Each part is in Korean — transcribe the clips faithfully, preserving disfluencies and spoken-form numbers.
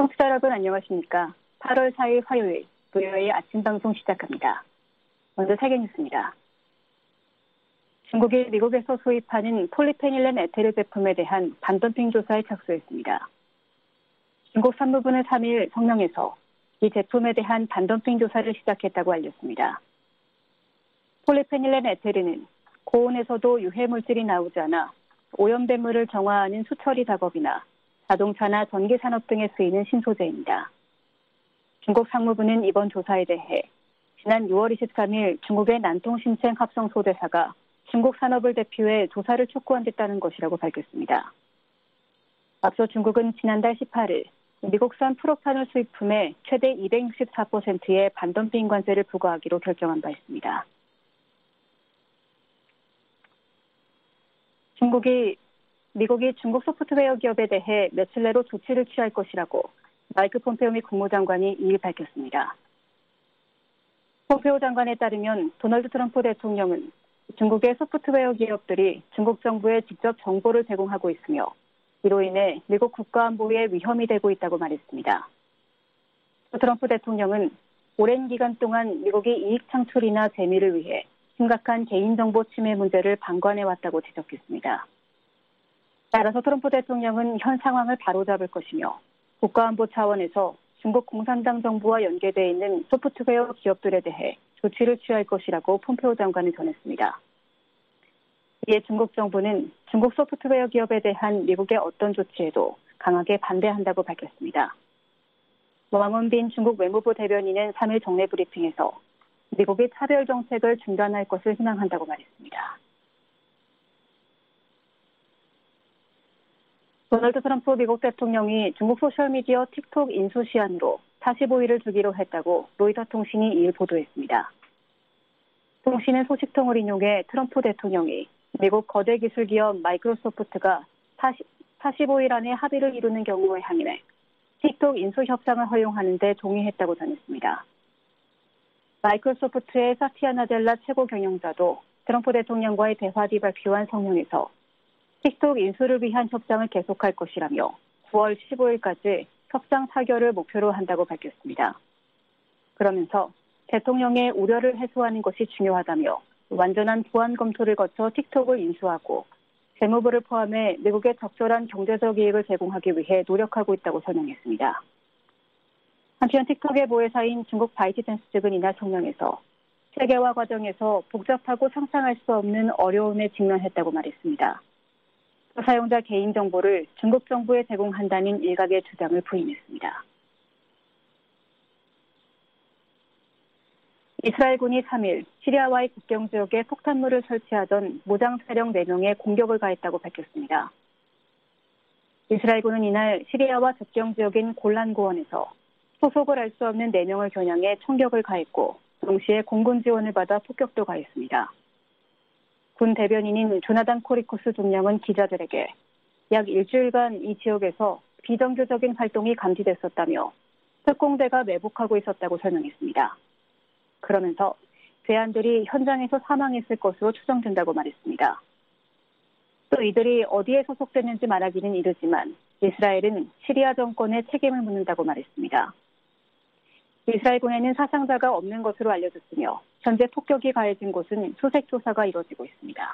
청취자 여러분 안녕하십니까? 팔월 사일 화요일 브이오에이 아침 방송 시작합니다. 먼저 세계 뉴스입니다. 중국이 미국에서 수입하는 폴리페닐렌 에테르 제품에 대한 반덤핑 조사에 착수했습니다. 중국 산무부는 삼일 성명에서 이 제품에 대한 반덤핑 조사를 시작했다고 알렸습니다. 폴리페닐렌 에테르는 고온에서도 유해 물질이 나오지 않아 오염된 물을 정화하는 수처리 작업이나 자동차나 전기 산업 등에 쓰이는 신소재입니다. 중국 상무부는 이번 조사에 대해 지난 유월 이십삼일 중국의 난통신첸 합성소대사가 중국 산업을 대표해 조사를 촉구한댔다는 것이라고 밝혔습니다. 앞서 중국은 지난달 십팔일 미국산 프로파놀 수입품에 최대 이백육십사 퍼센트의 반덤핑 관세를 부과하기로 결정한 바 있습니다. 중국이 미국이 중국 소프트웨어 기업에 대해 며칠 내로 조치를 취할 것이라고 마이크 폼페오 미 국무장관이 이일 밝혔습니다. 폼페오 장관에 따르면 도널드 트럼프 대통령은 중국의 소프트웨어 기업들이 중국 정부에 직접 정보를 제공하고 있으며 이로 인해 미국 국가안보에 위험이 되고 있다고 말했습니다. 트럼프 대통령은 오랜 기간 동안 미국이 이익 창출이나 재미를 위해 심각한 개인정보 침해 문제를 방관해왔다고 지적했습니다. 따라서 트럼프 대통령은 현 상황을 바로잡을 것이며 국가안보 차원에서 중국 공산당 정부와 연계되어 있는 소프트웨어 기업들에 대해 조치를 취할 것이라고 폼페오 장관은 전했습니다. 이에 중국 정부는 중국 소프트웨어 기업에 대한 미국의 어떤 조치에도 강하게 반대한다고 밝혔습니다. 왕원빈 중국 외무부 대변인은 삼일 정례 브리핑에서 미국이 차별 정책을 중단할 것을 희망한다고 말했습니다. 도널드 트럼프 미국 대통령이 중국 소셜미디어 틱톡 인수 시한으로 사십오일을 주기로 했다고 로이터 통신이 이일 보도했습니다. 통신은 소식통을 인용해 트럼프 대통령이 미국 거대 기술 기업 마이크로소프트가 사십오일 안에 합의를 이루는 경우에 항의해 틱톡 인수 협상을 허용하는 데 동의했다고 전했습니다. 마이크로소프트의 사티아 나델라 최고 경영자도 트럼프 대통령과의 대화 뒤 발표한 성명에서 틱톡 인수를 위한 협상을 계속할 것이라며 구월 십오일까지 협상 타결을 목표로 한다고 밝혔습니다. 그러면서 대통령의 우려를 해소하는 것이 중요하다며 완전한 보안 검토를 거쳐 틱톡을 인수하고 재무부를 포함해 미국에 적절한 경제적 이익을 제공하기 위해 노력하고 있다고 설명했습니다. 한편 틱톡의 모회사인 중국 바이트댄스 측은 이날 성명에서 세계화 과정에서 복잡하고 상상할 수 없는 어려움에 직면했다고 말했습니다. 사용자 개인정보를 중국 정부에 제공한다는 일각의 주장을 부인했습니다. 이스라엘군이 삼일 시리아와의 국경 지역에 폭탄물을 설치하던 무장 세력 네 명에 공격을 가했다고 밝혔습니다. 이스라엘군은 이날 시리아와 접경 지역인 골란 고원에서 소속을 알 수 없는 네 명을 겨냥해 총격을 가했고 동시에 공군 지원을 받아 폭격도 가했습니다. 군 대변인인 조나단 코리코스 중령은 기자들에게 약 일주일간 이 지역에서 비정규적인 활동이 감지됐었다며 특공대가 매복하고 있었다고 설명했습니다. 그러면서 대안들이 현장에서 사망했을 것으로 추정된다고 말했습니다. 또 이들이 어디에 소속됐는지 말하기는 이르지만 이스라엘은 시리아 정권에 책임을 묻는다고 말했습니다. 이스라엘군에는 사상자가 없는 것으로 알려졌으며 현재 폭격이 가해진 곳은 수색 조사가 이뤄지고 있습니다.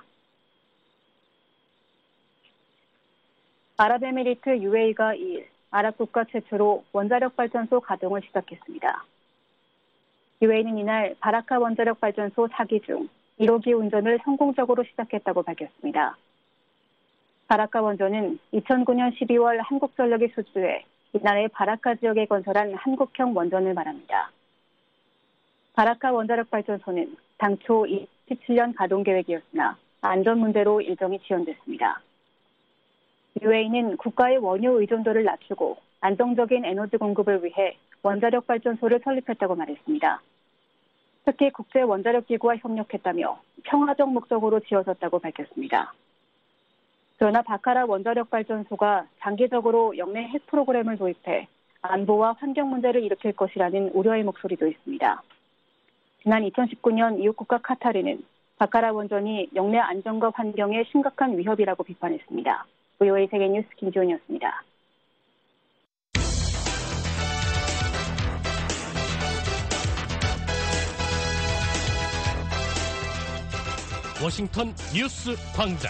아랍에미리트 유에이가 이일 아랍 국가 최초로 원자력 발전소 가동을 시작했습니다. 유에이는 이날 바라카 원자력 발전소 사 기 중 일 호기 운전을 성공적으로 시작했다고 밝혔습니다. 바라카 원전은 이천구년 십이월 한국전력이 수주해 이날의 바라카 지역에 건설한 한국형 원전을 말합니다. 바라카 원자력 발전소는 당초 이천십칠년 가동 계획이었으나 안전 문제로 일정이 지연됐습니다. 유에이는 국가의 원유 의존도를 낮추고 안정적인 에너지 공급을 위해 원자력 발전소를 설립했다고 말했습니다. 특히 국제 원자력 기구와 협력했다며 평화적 목적으로 지어졌다고 밝혔습니다. 그러나 바카라 원자력 발전소가 장기적으로 영내 핵 프로그램을 도입해 안보와 환경 문제를 일으킬 것이라는 우려의 목소리도 있습니다. 지난 이천십구년 이웃 국가 카타르는 바카라 원전이 영내 안전과 환경에 심각한 위협이라고 비판했습니다. 브이오에이 세계뉴스 김지훈이었습니다. 워싱턴 뉴스 광장.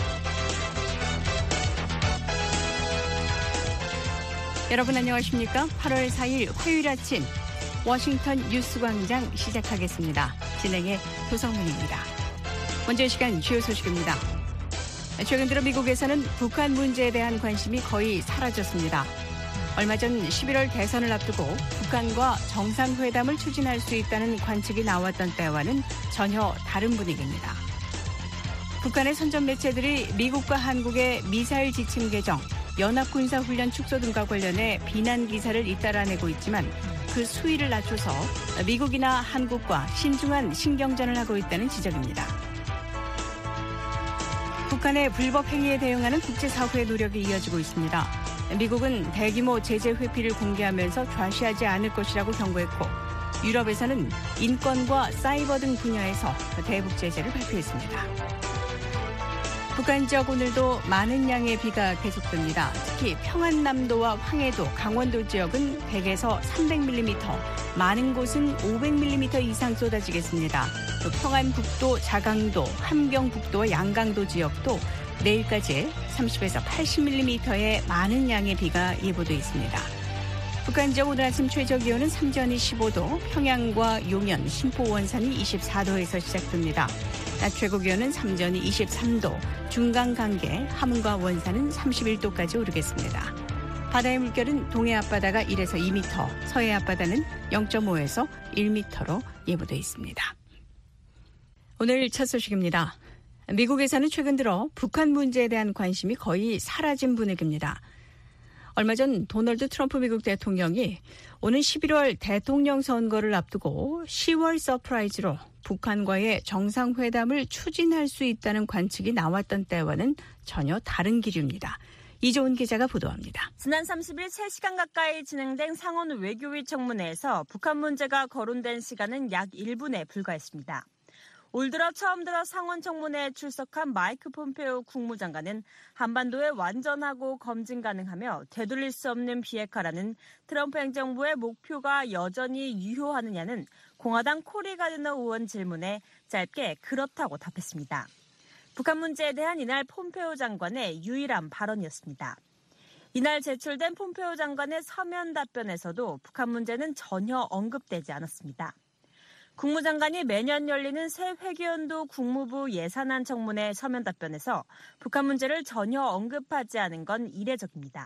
여러분 안녕하십니까? 팔월 사일 화요일 아침 워싱턴 뉴스 광장 시작하겠습니다. 진행의 도성문입니다. 먼저 이 시간 주요 소식입니다. 최근 들어 미국에서는 북한 문제에 대한 관심이 거의 사라졌습니다. 얼마 전 십일월 대선을 앞두고 북한과 정상회담을 추진할 수 있다는 관측이 나왔던 때와는 전혀 다른 분위기입니다. 북한의 선전 매체들이 미국과 한국의 미사일 지침 개정, 연합군사훈련 축소 등과 관련해 비난 기사를 잇따라내고 있지만 그 수위를 낮춰서 미국이나 한국과 신중한 신경전을 하고 있다는 지적입니다. 북한의 불법 행위에 대응하는 국제사회의 노력이 이어지고 있습니다. 미국은 대규모 제재 회피를 공개하면서 좌시하지 않을 것이라고 경고했고 유럽에서는 인권과 사이버 등 분야에서 대북 제재를 발표했습니다. 북한 지역 오늘도 많은 양의 비가 계속됩니다. 특히 평안남도와 황해도, 강원도 지역은 백에서 삼백 밀리미터, 많은 곳은 오백 밀리미터 이상 쏟아지겠습니다. 또 평안북도, 자강도, 함경북도와 양강도 지역도 내일까지 삼십에서 팔십 밀리미터의 많은 양의 비가 예보돼 있습니다. 북한 지역 오늘 아침 최저 기온은 삼전이 십오 도, 평양과 용현, 신포, 원산이 이십사 도에서 시작됩니다. 낮 최고 기온은 삼전이 이십삼 도, 중강 간계, 함흥과 원산은 삼십일 도까지 오르겠습니다. 바다의 물결은 동해 앞바다가 일에서 이 미터, 서해 앞바다는 영 점 오에서 일 미터로 예보돼 있습니다. 오늘 첫 소식입니다. 미국에서는 최근 들어 북한 문제에 대한 관심이 거의 사라진 분위기입니다. 얼마 전 도널드 트럼프 미국 대통령이 오는 십일월 대통령 선거를 앞두고 시월 서프라이즈로 북한과의 정상회담을 추진할 수 있다는 관측이 나왔던 때와는 전혀 다른 기류입니다. 이조은 기자가 보도합니다. 지난 삼십일 세 시간 가까이 진행된 상원 외교위 청문회에서 북한 문제가 거론된 시간은 약 일 분에 불과했습니다. 올 들어 처음 들어 상원 청문회에 출석한 마이크 폼페오 국무장관은 한반도에 완전하고 검증 가능하며 되돌릴 수 없는 비핵화라는 트럼프 행정부의 목표가 여전히 유효하느냐는 공화당 코리 가드너 의원 질문에 짧게 그렇다고 답했습니다. 북한 문제에 대한 이날 폼페오 장관의 유일한 발언이었습니다. 이날 제출된 폼페오 장관의 서면 답변에서도 북한 문제는 전혀 언급되지 않았습니다. 국무장관이 매년 열리는 새 회계연도 국무부 예산안 청문회 서면 답변에서 북한 문제를 전혀 언급하지 않은 건 이례적입니다.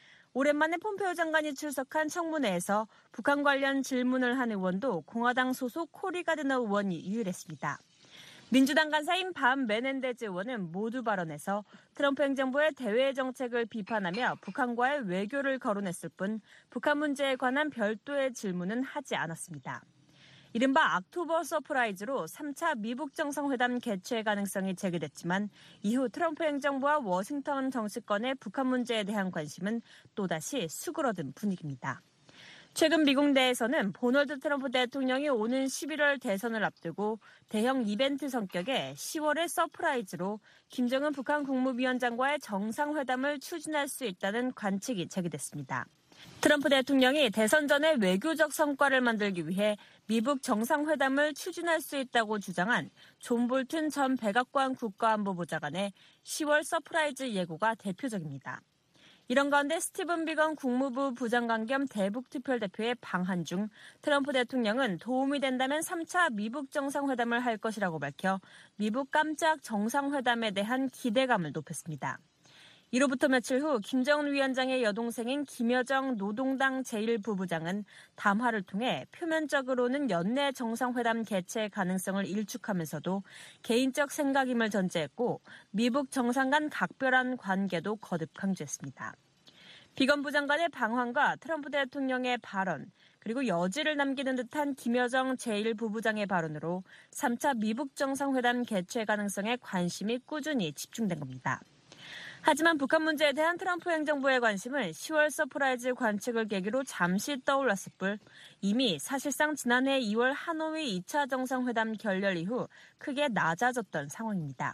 오랜만에 폼페오 장관이 출석한 청문회에서 북한 관련 질문을 한 의원도 공화당 소속 코리 가드너 의원이 유일했습니다. 민주당 간사인 밤 메넨데즈 의원은 모두 발언해서 트럼프 행정부의 대외 정책을 비판하며 북한과의 외교를 거론했을 뿐 북한 문제에 관한 별도의 질문은 하지 않았습니다. 이른바 악토버 서프라이즈로 삼 차 미북 정상회담 개최 가능성이 제기됐지만 이후 트럼프 행정부와 워싱턴 정치권의 북한 문제에 대한 관심은 또다시 수그러든 분위기입니다. 최근 미국 내에서는 도널드 트럼프 대통령이 오는 십일월 대선을 앞두고 대형 이벤트 성격의 시월의 서프라이즈로 김정은 북한 국무위원장과의 정상회담을 추진할 수 있다는 관측이 제기됐습니다. 트럼프 대통령이 대선 전에 외교적 성과를 만들기 위해 미북 정상회담을 추진할 수 있다고 주장한 존 볼튼 전 백악관 국가안보보좌관의 시월 서프라이즈 예고가 대표적입니다. 이런 가운데 스티븐 비건 국무부 부장관 겸 대북특별대표의 방한 중 트럼프 대통령은 도움이 된다면 삼 차 미북 정상회담을 할 것이라고 밝혀 미북 깜짝 정상회담에 대한 기대감을 높였습니다. 이로부터 며칠 후 김정은 위원장의 여동생인 김여정 노동당 제일 부부장은 담화를 통해 표면적으로는 연내 정상회담 개최 가능성을 일축하면서도 개인적 생각임을 전제했고 미북 정상 간 각별한 관계도 거듭 강조했습니다. 비건 부장관의 방한과 트럼프 대통령의 발언, 그리고 여지를 남기는 듯한 김여정 제일 부부장의 발언으로 삼 차 미북 정상회담 개최 가능성에 관심이 꾸준히 집중된 겁니다. 하지만 북한 문제에 대한 트럼프 행정부의 관심은 시월 서프라이즈 관측을 계기로 잠시 떠올랐을 뿐 이미 사실상 지난해 이월 하노이 이 차 정상회담 결렬 이후 크게 낮아졌던 상황입니다.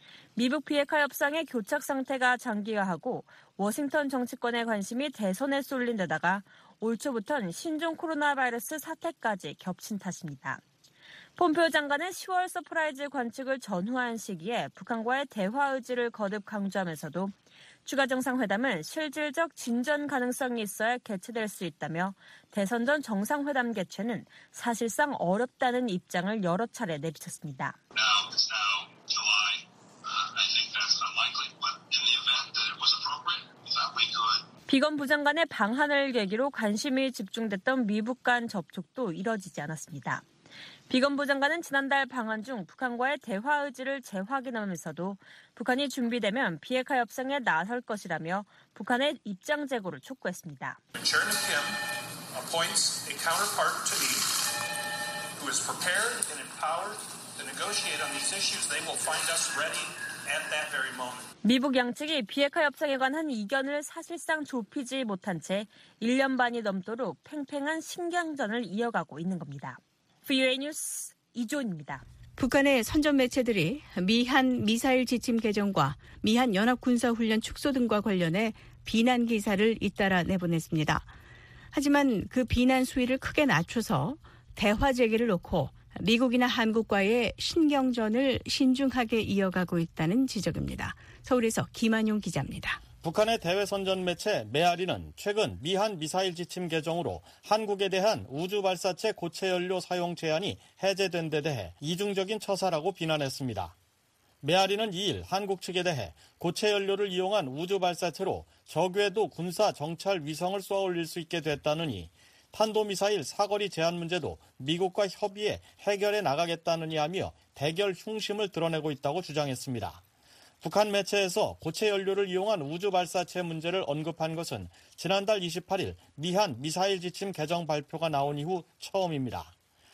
미북 비핵화 협상의 교착 상태가 장기화하고 워싱턴 정치권의 관심이 대선에 쏠린 데다가 올 초부터는 신종 코로나 바이러스 사태까지 겹친 탓입니다. 폼페오 장관은 시월 서프라이즈 관측을 전후한 시기에 북한과의 대화 의지를 거듭 강조하면서도 추가 정상회담은 실질적 진전 가능성이 있어야 개최될 수 있다며 대선 전 정상회담 개최는 사실상 어렵다는 입장을 여러 차례 내비쳤습니다. 비건 부장관의 방한을 계기로 관심이 집중됐던 미북 간 접촉도 이뤄지지 않았습니다. 비건 부장관은 지난달 방한 중 북한과의 대화 의지를 재확인하면서도 북한이 준비되면 비핵화 협상에 나설 것이라며 북한의 입장 제고를 촉구했습니다. Chairman Kim appoints a counterpart to me who is prepared and empowered to negotiate on these issues. They will find us ready at that very moment. 미북 양측이 비핵화 협상에 관한 이견을 사실상 좁히지 못한 채 일 년 반이 넘도록 팽팽한 신경전을 이어가고 있는 겁니다. 브이오에이 뉴스 이조은입니다. 북한의 선전 매체들이 미한 미사일 지침 개정과 미한 연합군사훈련 축소 등과 관련해 비난 기사를 잇따라 내보냈습니다. 하지만 그 비난 수위를 크게 낮춰서 대화 재개를 놓고 미국이나 한국과의 신경전을 신중하게 이어가고 있다는 지적입니다. 서울에서 김한용 기자입니다. 북한의 대외 선전 매체 메아리는 최근 미한 미사일 지침 개정으로 한국에 대한 우주 발사체 고체 연료 사용 제한이 해제된 데 대해 이중적인 처사라고 비난했습니다. 메아리는 이일 한국 측에 대해 고체 연료를 이용한 우주 발사체로 적외도 군사 정찰 위성을 쏘아 올릴 수 있게 됐다느니 탄도미사일 사거리 제한 문제도 미국과 협의해 해결해 나가겠다느니 하며 대결 흉심을 드러내고 있다고 주장했습니다. 북한 매체에서 고체 연료를 이용한 우주 발사체 문제를 언급한 것은 지난달 이십팔일 미한 미사일 지침 개정 발표가 나온 이후 처음입니다.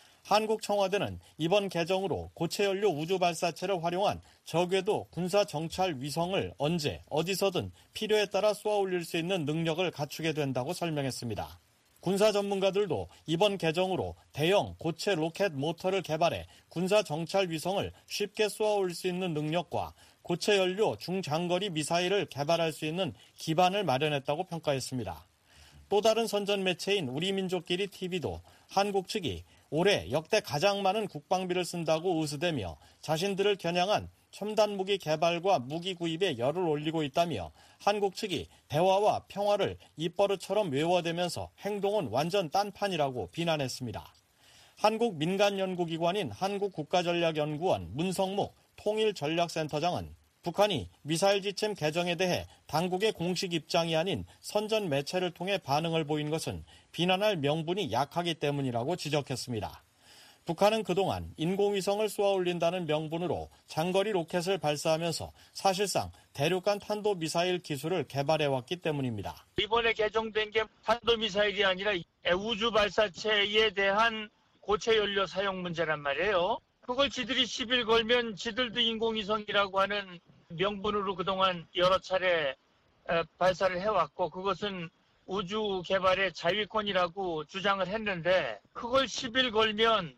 한국 청와대는 이번 개정으로 고체 연료 우주 발사체를 활용한 적외도 군사 정찰 위성을 언제 어디서든 필요에 따라 쏘아 올릴 수 있는 능력을 갖추게 된다고 설명했습니다. 군사 전문가들도 이번 개정으로 대형 고체 로켓 모터를 개발해 군사 정찰 위성을 쉽게 쏘아 올릴 수 있는 능력과 고체 연료 중장거리 미사일을 개발할 수 있는 기반을 마련했다고 평가했습니다. 또 다른 선전 매체인 우리민족끼리 티비도 한국 측이 올해 역대 가장 많은 국방비를 쓴다고 의수대며 자신들을 겨냥한 첨단 무기 개발과 무기 구입에 열을 올리고 있다며 한국 측이 대화와 평화를 입버릇처럼 외워대면서 행동은 완전 딴판이라고 비난했습니다. 한국 민간연구기관인 한국국가전략연구원 문성묵 통일전략센터장은 북한이 미사일 지침 개정에 대해 당국의 공식 입장이 아닌 선전 매체를 통해 반응을 보인 것은 비난할 명분이 약하기 때문이라고 지적했습니다. 북한은 그동안 인공위성을 쏘아 올린다는 명분으로 장거리 로켓을 발사하면서 사실상 대륙간 탄도미사일 기술을 개발해왔기 때문입니다. 이번에 개정된 게 탄도미사일이 아니라 우주 발사체에 대한 고체 연료 사용 문제란 말이에요. 그걸 지들이 시비를 걸면 지들도 인공위성이라고 하는 명분으로 그동안 여러 차례 발사를 해왔고 그것은 우주 개발의 자위권이라고 주장을 했는데 그걸 시비를 걸면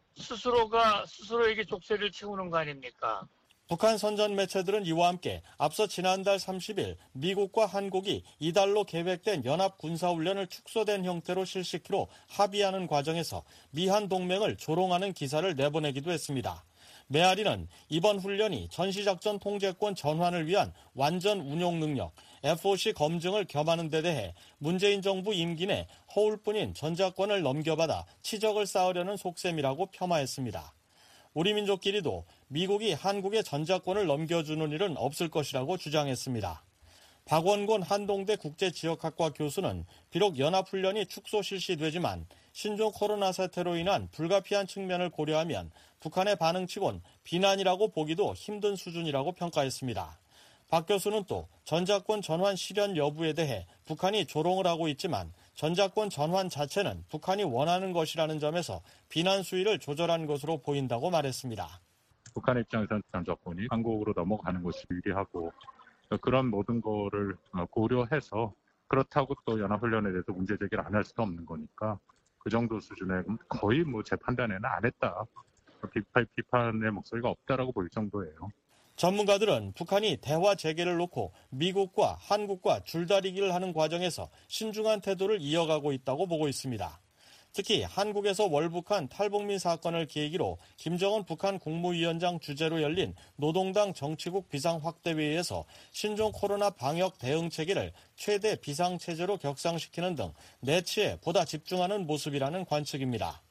스스로가 스스로에게 족쇄를 채우는 거 아닙니까? 북한 선전 매체들은 이와 함께 앞서 지난달 삼십일 미국과 한국이 이달로 계획된 연합 군사훈련을 축소된 형태로 실시키로 합의하는 과정에서 미한 동맹을 조롱하는 기사를 내보내기도 했습니다. 메아리는 이번 훈련이 전시작전 통제권 전환을 위한 완전 운용 능력, 에프오씨 검증을 겸하는 데 대해 문재인 정부 임기 내 허울뿐인 전자권을 넘겨받아 치적을 쌓으려는 속셈이라고 폄하했습니다. 우리민족끼리도 미국이 한국에 전자권을 넘겨주는 일은 없을 것이라고 주장했습니다. 박원곤 한동대 국제지역학과 교수는 비록 연합훈련이 축소 실시되지만 신종 코로나 사태로 인한 불가피한 측면을 고려하면 북한의 반응치곤 비난이라고 보기도 힘든 수준이라고 평가했습니다. 박 교수는 또 전자권 전환 실현 여부에 대해 북한이 조롱을 하고 있지만 전자권 전환 자체는 북한이 원하는 것이라는 점에서 비난 수위를 조절한 것으로 보인다고 말했습니다. 북한의 입장에서는 전자권이 한국으로 넘어가는 것이 유리하고 그런 모든 거를 고려해서 그렇다고 또 연합훈련에 대해서 문제 제기를 안 할 수도 없는 거니까 그 정도 수준의 거의 뭐 제 판단에는 안 했다. 비판, 비판의 목소리가 없다라고 볼 정도예요. 전문가들은 북한이 대화 재개를 놓고 미국과 한국과 줄다리기를 하는 과정에서 신중한 태도를 이어가고 있다고 보고 있습니다. 특히 한국에서 월북한 탈북민 사건을 계기로 김정은 북한 국무위원장 주재로 열린 노동당 정치국 비상확대회의에서 신종 코로나 방역 대응 체계를 최대 비상체제로 격상시키는 등 내치에 보다 집중하는 모습이라는 관측입니다.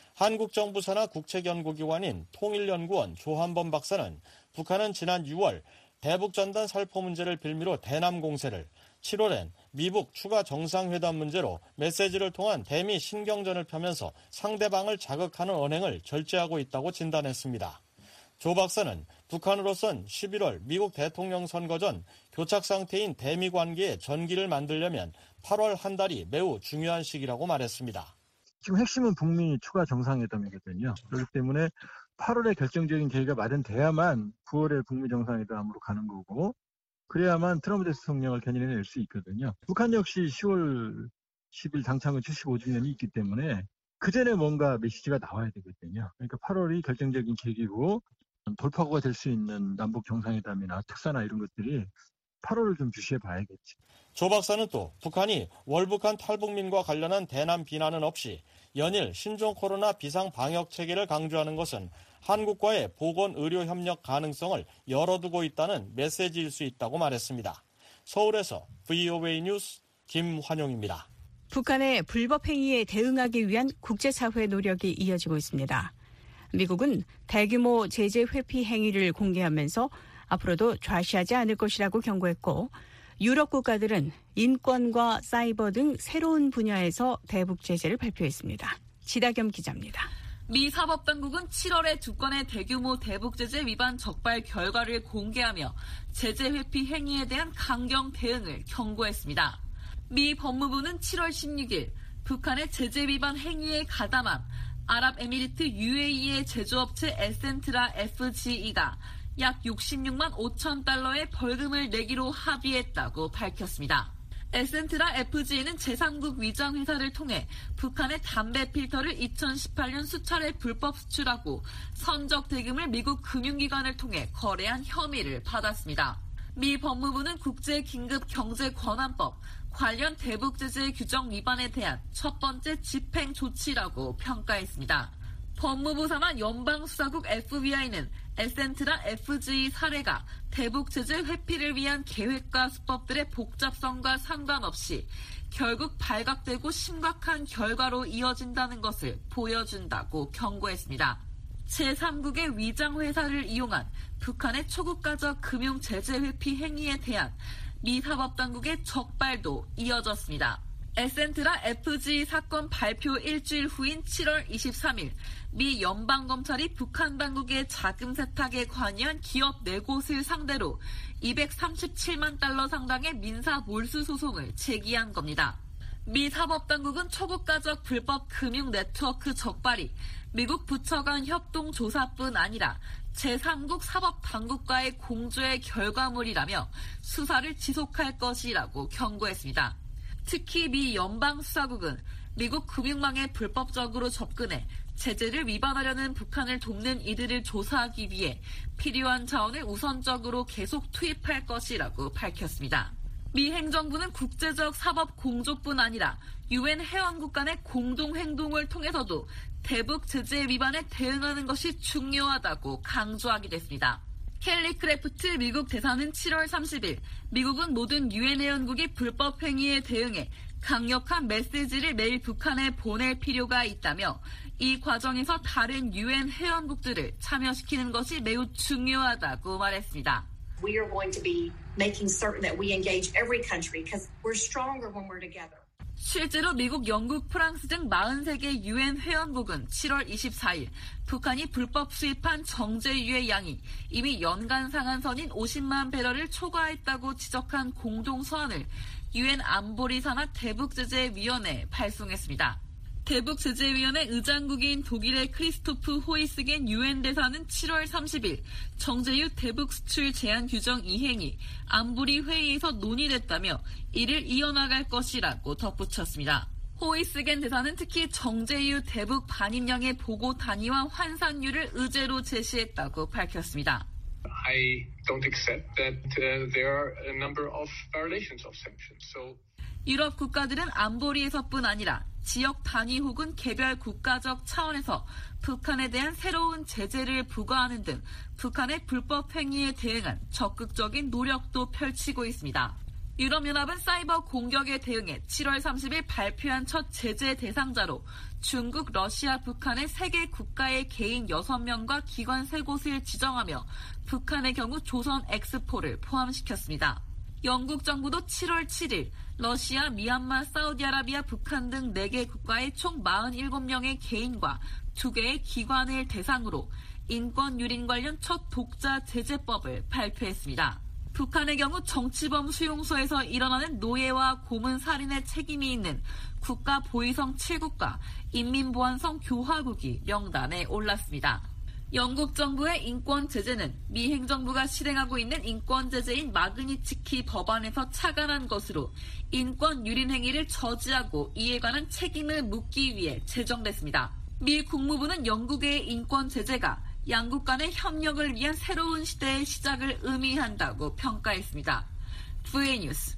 한국 정부 산하 국책연구기관인 통일연구원 조한범 박사는 북한은 지난 유월 대북전단 살포 문제를 빌미로 대남 공세를, 칠월엔 미북 추가 정상회담 문제로 메시지를 통한 대미 신경전을 펴면서 상대방을 자극하는 언행을 절제하고 있다고 진단했습니다. 조 박사는 북한으로선 십일월 미국 대통령 선거 전 교착 상태인 대미 관계의 전기를 만들려면 팔월 한 달이 매우 중요한 시기라고 말했습니다. 지금 핵심은 북미 추가 정상회담이거든요. 그렇기 때문에 팔월에 결정적인 계기가 마련돼야만 구월에 북미 정상회담으로 가는 거고, 그래야만 트럼프 대통령을 견인해낼 수 있거든요. 북한 역시 시월 십일 당창은 칠십오 주년이 있기 때문에 그 전에 뭔가 메시지가 나와야 되거든요. 그러니까 팔월이 결정적인 계기고 돌파구가 될 수 있는 남북 정상회담이나 특사나 이런 것들이 팔월을 좀 주시해 봐야겠죠. 조 박사는 또 북한이 월북한 탈북민과 관련한 대남 비난은 없이 연일 신종 코로나 비상 방역 체계를 강조하는 것은 한국과의 보건의료협력 가능성을 열어두고 있다는 메시지일 수 있다고 말했습니다. 서울에서 브이오에이 뉴스 김환용입니다. 북한의 불법 행위에 대응하기 위한 국제사회의 노력이 이어지고 있습니다. 미국은 대규모 제재 회피 행위를 공개하면서 앞으로도 좌시하지 않을 것이라고 경고했고, 유럽 국가들은 인권과 사이버 등 새로운 분야에서 대북 제재를 발표했습니다. 지다겸 기자입니다. 미 사법당국은 칠월에 두 건의 대규모 대북 제재 위반 적발 결과를 공개하며 제재 회피 행위에 대한 강경 대응을 경고했습니다. 미 법무부는 칠월 십육일 북한의 제재 위반 행위에 가담한 아랍에미리트 유에이의 제조업체 에센트라 에프지이가 약 육십육만 오천 달러의 벌금을 내기로 합의했다고 밝혔습니다. 에센트라 에프지이는 제삼국 위장회사를 통해 북한의 담배 필터를 이천십팔 년 수차례 불법 수출하고 선적 대금을 미국 금융기관을 통해 거래한 혐의를 받았습니다. 미 법무부는 국제긴급경제권한법 관련 대북 제재 규정 위반에 대한 첫 번째 집행 조치라고 평가했습니다. 법무부 산하 연방수사국 에프비아이는 에센트라 에프지이 사례가 대북 제재 회피를 위한 계획과 수법들의 복잡성과 상관없이 결국 발각되고 심각한 결과로 이어진다는 것을 보여준다고 경고했습니다. 제삼국의 위장회사를 이용한 북한의 초국가적 금융 제재 회피 행위에 대한 미 사법당국의 적발도 이어졌습니다. 에센트라 에프지이 사건 발표 일주일 후인 칠월 이십삼일 미 연방검찰이 북한 당국의 자금 세탁에 관여한 기업 네 곳을 상대로 이백삼십칠만 달러 상당의 민사 몰수 소송을 제기한 겁니다. 미 사법당국은 초국가적 불법 금융 네트워크 적발이 미국 부처 간 협동 조사뿐 아니라 제삼국 사법당국과의 공조의 결과물이라며 수사를 지속할 것이라고 경고했습니다. 특히 미 연방수사국은 미국 금융망에 불법적으로 접근해 제재를 위반하려는 북한을 돕는 이들을 조사하기 위해 필요한 자원을 우선적으로 계속 투입할 것이라고 밝혔습니다. 미 행정부는 국제적 사법 공조뿐 아니라 유엔 회원국 간의 공동행동을 통해서도 대북 제재 위반에 대응하는 것이 중요하다고 강조하기도 했습니다. 켈리 크래프트 미국 대사는 칠월 삼십일 미국은 모든 유엔 회원국이 불법 행위에 대응해 강력한 메시지를 매일 북한에 보낼 필요가 있다며 이 과정에서 다른 유엔 회원국들을 참여시키는 것이 매우 중요하다고 말했습니다. We are going to be making certain that we engage every country because we're stronger when we're together. 실제로 미국, 영국, 프랑스 등 사십삼 개 유엔 회원국은 칠월 이십사일 북한이 불법 수입한 정제유의 양이 이미 연간 상한선인 오십만 배럴을 초과했다고 지적한 공동서한을 유엔 안보리 산하 대북제재위원회에 발송했습니다. 대북제재위원회 의장국인 독일의 크리스토프 호이스겐 유엔 대사는 칠월 삼십일 정제유 대북 수출 제한 규정 이행이 안보리 회의에서 논의됐다며 이를 이어나갈 것이라고 덧붙였습니다. 호이스겐 대사는 특히 정제유 대북 반입량의 보고 단위와 환산율을 의제로 제시했다고 밝혔습니다. I don't accept that uh, there are a number of violations of sanctions. So 유럽 국가들은 안보리에서뿐 아니라 지역 단위 혹은 개별 국가적 차원에서 북한에 대한 새로운 제재를 부과하는 등 북한의 불법 행위에 대응한 적극적인 노력도 펼치고 있습니다. 유럽연합은 사이버 공격에 대응해 칠월 삼십일 발표한 첫 제재 대상자로 중국, 러시아, 북한의 세 개 국가의 개인 여섯 명과 기관 세 곳을 지정하며 북한의 경우 조선 엑스포를 포함시켰습니다. 영국 정부도 칠월 칠일 러시아, 미얀마, 사우디아라비아, 북한 등 네 개 국가의 총 사십칠 명의 개인과 두 개의 기관을 대상으로 인권 유린 관련 첫 독자 제재법을 발표했습니다. 북한의 경우 정치범 수용소에서 일어나는 노예와 고문 살인의 책임이 있는 국가보위성 칠 국가 인민보안성 교화국이 명단에 올랐습니다. 영국 정부의 인권 제재는 미 행정부가 실행하고 있는 인권 제재인 마그니츠키 법안에서 착안한 것으로 인권 유린 행위를 저지하고 이에 관한 책임을 묻기 위해 제정됐습니다. 미 국무부는 영국의 인권 제재가 양국 간의 협력을 위한 새로운 시대의 시작을 의미한다고 평가했습니다. 브이에이 뉴스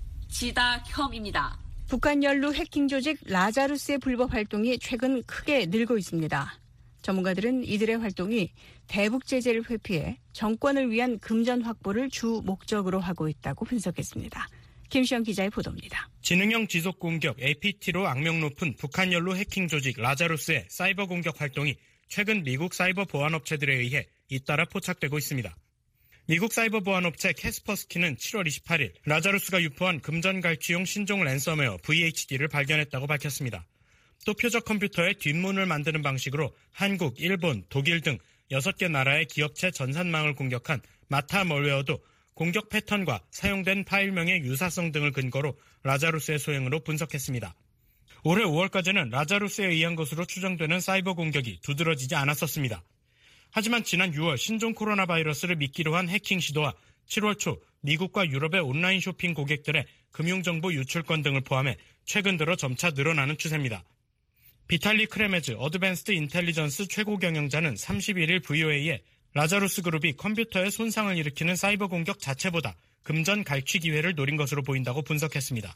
지다혐입니다. 북한 연루 해킹 조직 라자루스의 불법 활동이 최근 크게 늘고 있습니다. 전문가들은 이들의 활동이 대북 제재를 회피해 정권을 위한 금전 확보를 주 목적으로 하고 있다고 분석했습니다. 김시영 기자의 보도입니다. 지능형 지속 공격 에이피티로 악명 높은 북한 연루 해킹 조직 라자루스의 사이버 공격 활동이 최근 미국 사이버 보안업체들에 의해 잇따라 포착되고 있습니다. 미국 사이버 보안업체 캐스퍼스키는 칠월 이십팔일 라자루스가 유포한 금전 갈취용 신종 랜섬웨어 브이에이치디를 발견했다고 밝혔습니다. 또 표적 컴퓨터의 뒷문을 만드는 방식으로 한국, 일본, 독일 등 여섯 개 나라의 기업체 전산망을 공격한 마타 멀웨어도 공격 패턴과 사용된 파일명의 유사성 등을 근거로 라자루스의 소행으로 분석했습니다. 올해 오월까지는 라자루스에 의한 것으로 추정되는 사이버 공격이 두드러지지 않았었습니다. 하지만 지난 유월 신종 코로나 바이러스를 미끼로 한 해킹 시도와 칠월 초 미국과 유럽의 온라인 쇼핑 고객들의 금융정보 유출건 등을 포함해 최근 들어 점차 늘어나는 추세입니다. 비탈리 크레메즈 어드밴스드 인텔리전스 최고 경영자는 삼십일일 브이오에이에 라자루스 그룹이 컴퓨터에 손상을 일으키는 사이버 공격 자체보다 금전 갈취 기회를 노린 것으로 보인다고 분석했습니다.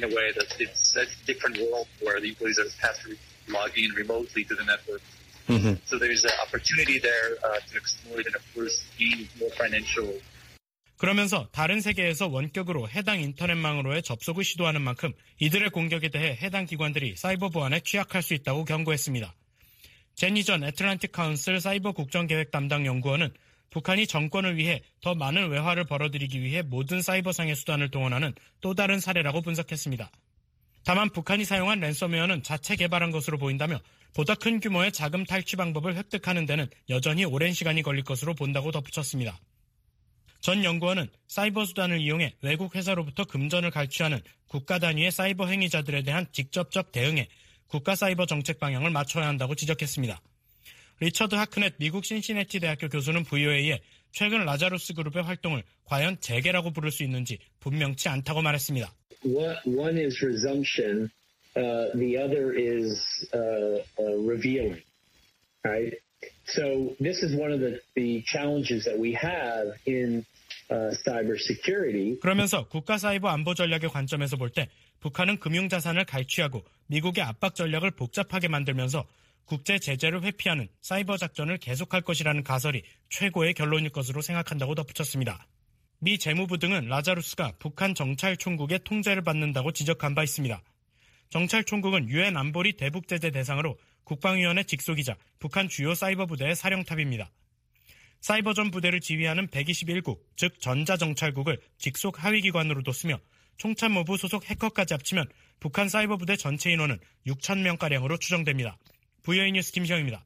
Mm-hmm. So there's an opportunity there uh, to exploit and of course gain more financial. 그러면서 다른 세계에서 원격으로 해당 인터넷망으로의 접속을 시도하는 만큼 이들의 공격에 대해 해당 기관들이 사이버 보안에 취약할 수 있다고 경고했습니다. 제니 전 애틀랜틱 카운슬 사이버 국정계획 담당 연구원은 북한이 정권을 위해 더 많은 외화를 벌어들이기 위해 모든 사이버상의 수단을 동원하는 또 다른 사례라고 분석했습니다. 다만 북한이 사용한 랜섬웨어는 자체 개발한 것으로 보인다며 보다 큰 규모의 자금 탈취 방법을 획득하는 데는 여전히 오랜 시간이 걸릴 것으로 본다고 덧붙였습니다. 전 연구원은 사이버 수단을 이용해 외국 회사로부터 금전을 갈취하는 국가 단위의 사이버 행위자들에 대한 직접적 대응에 국가 사이버 정책 방향을 맞춰야 한다고 지적했습니다. 리처드 하크넷 미국 신시내티 대학교 교수는 브이오에이에 최근 라자루스 그룹의 활동을 과연 재개라고 부를 수 있는지 분명치 않다고 말했습니다. One is resumption, uh, the other is uh, uh, revealing, right? So this is one of the, the challenges that we have in uh, cybersecurity. 그러면서 국가 사이버 안보 전략의 관점에서 볼 때 북한은 금융자산을 갈취하고 미국의 압박 전략을 복잡하게 만들면서 국제 제재를 회피하는 사이버 작전을 계속할 것이라는 가설이 최고의 결론일 것으로 생각한다고 덧붙였습니다. 미 재무부 등은 라자루스가 북한 정찰총국의 통제를 받는다고 지적한 바 있습니다. 정찰총국은 유엔 안보리 대북제재 대상으로 국방위원회 직속이자 북한 주요 사이버 부대의 사령탑입니다. 사이버전 부대를 지휘하는 백이십일국, 즉 전자정찰국을 직속 하위기관으로 뒀으며 총참모부 소속 해커까지 합치면 북한 사이버 부대 전체 인원은 육천 명가량으로 추정됩니다. 브이오에이 뉴스 김시영입니다.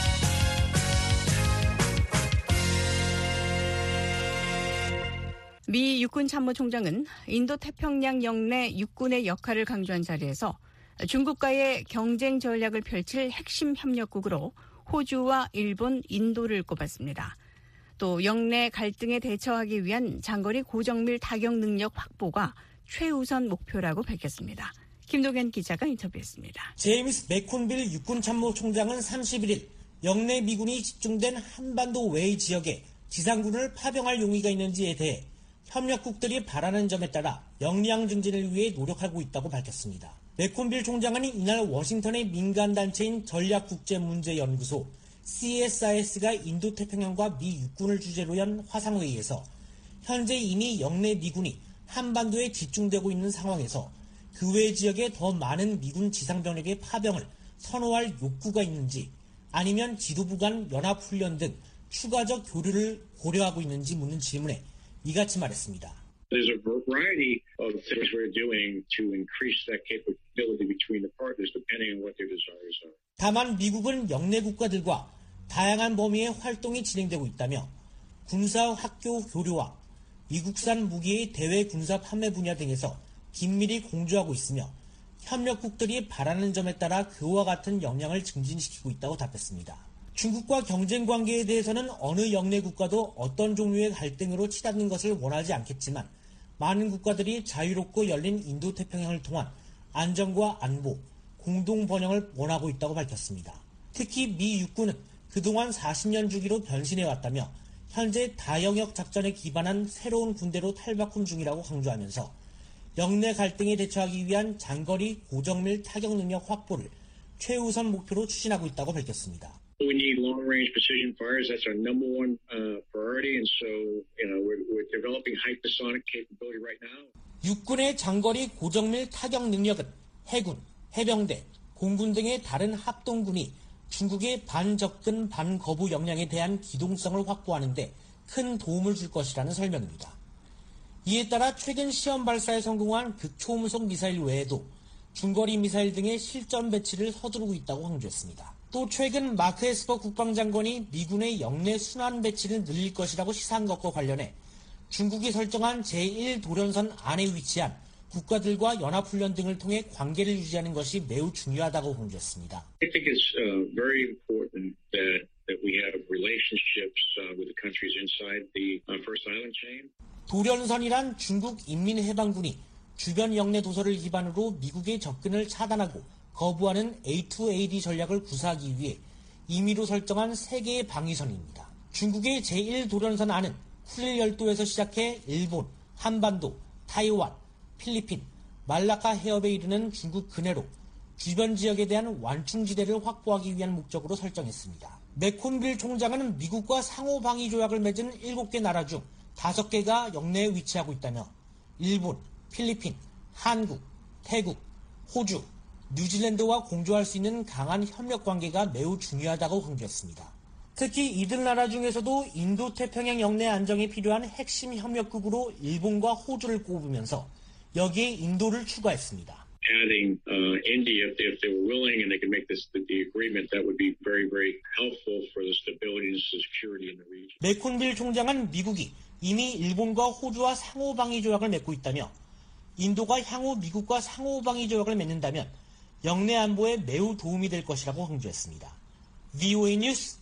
미 육군 참모총장은 인도태평양 영내 육군의 역할을 강조한 자리에서 중국과의 경쟁 전략을 펼칠 핵심 협력국으로 호주와 일본, 인도를 꼽았습니다. 또 영내 갈등에 대처하기 위한 장거리 고정밀 타격 능력 확보가 최우선 목표라고 밝혔습니다. 김도견 기자가 인터뷰했습니다. 제임스 맥콘빌 육군 참모총장은 삼십일일 영내 미군이 집중된 한반도 외의 지역에 지상군을 파병할 용의가 있는지에 대해 협력국들이 바라는 점에 따라 역량 증진을 위해 노력하고 있다고 밝혔습니다. 맥콘빌 총장은 이날 워싱턴의 민간단체인 전략국제문제연구소 씨에스아이에스가 인도태평양과 미 육군을 주제로 연 화상회의에서 현재 이미 영내 미군이 한반도에 집중되고 있는 상황에서 그 외 지역에 더 많은 미군 지상병력의 파병을 선호할 욕구가 있는지 아니면 지도부 간 연합훈련 등 추가적 교류를 고려하고 있는지 묻는 질문에 이같이 말했습니다. There's a variety of things we're doing to increase that capability between the partners depending on what their desires are. 다만 미국은 영내 국가들과 다양한 범위의 활동이 진행되고 있다며 군사 학교 교류와 미국산 무기의 대외 군사 판매 분야 등에서 긴밀히 공조하고 있으며 협력국들이 바라는 점에 따라 그와 같은 역량을 증진시키고 있다고 답했습니다. 중국과 경쟁 관계에 대해서는 어느 영내 국가도 어떤 종류의 갈등으로 치닫는 것을 원하지 않겠지만 많은 국가들이 자유롭고 열린 인도태평양을 통한 안정과 안보, 공동 번영을 원하고 있다고 밝혔습니다. 특히 미 육군은 그동안 사십 년 주기로 변신해왔다며 현재 다영역 작전에 기반한 새로운 군대로 탈바꿈 중이라고 강조하면서 영내 갈등에 대처하기 위한 장거리 고정밀 타격 능력 확보를 최우선 목표로 추진하고 있다고 밝혔습니다. We need long-range precision fires. That's our number one uh, priority, and so you know we're, we're developing hypersonic capability right now. 육군의 장거리 고정밀 타격 능력은 해군, 해병대, 공군 등의 다른 합동군이 중국의 반접근 반거부 역량에 대한 기동성을 확보하는 데 큰 도움을 줄 것이라는 설명입니다. 이에 따라 최근 시험 발사에 성공한 극초음속 미사일 외에도 중거리 미사일 등의 실전 배치를 서두르고 있다고 강조했습니다. 또 최근 마크 에스퍼 국방장관이 미군의 영내 순환 배치를 늘릴 것이라고 시사한 것과 관련해 중국이 설정한 제일 도련선 안에 위치한 국가들과 연합훈련 등을 통해 관계를 유지하는 것이 매우 중요하다고 강조했습니다. I think it's uh, very important that, that we have relationships uh, with the countries inside the uh, First Island chain. 도련선이란 중국 인민해방군이 주변 영내 도서를 기반으로 미국의 접근을 차단하고 거부하는 에이 투 에이 디 전략을 구사하기 위해 임의로 설정한 세 개의 방위선입니다. 중국의 제일 도련선 안은 쿠릴 열도에서 시작해 일본, 한반도, 타이완, 필리핀, 말라카 해협에 이르는 중국 근해로 주변 지역에 대한 완충지대를 확보하기 위한 목적으로 설정했습니다. 맥콘빌 총장은 미국과 상호 방위 조약을 맺은 일곱 개 나라 중 다섯 개가 영내에 위치하고 있다며 일본, 필리핀, 한국, 태국, 호주, 뉴질랜드와 공조할 수 있는 강한 협력 관계가 매우 중요하다고 강조했습니다. 특히 이들 나라 중에서도 인도태평양 영내 안정에 필요한 핵심 협력국으로 일본과 호주를 꼽으면서 여기에 인도를 추가했습니다. Adding uh, India, if they, if they were willing and they could make this the, the agreement, that would be very, very helpful for the stability and security in the region. 맥콘빌 총장은 미국이 이미 일본과 호주와 상호 방위 조약을 맺고 있다며 인도가 향후 미국과 상호 방위 조약을 맺는다면 영내 안보에 매우 도움이 될 것이라고 강조했습니다. 브이오에이 뉴스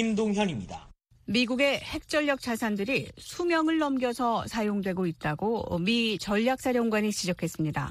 김동현입니다. 미국의 핵전력 자산들이 수명을 넘겨서 사용되고 있다고 미 전략사령관이 지적했습니다.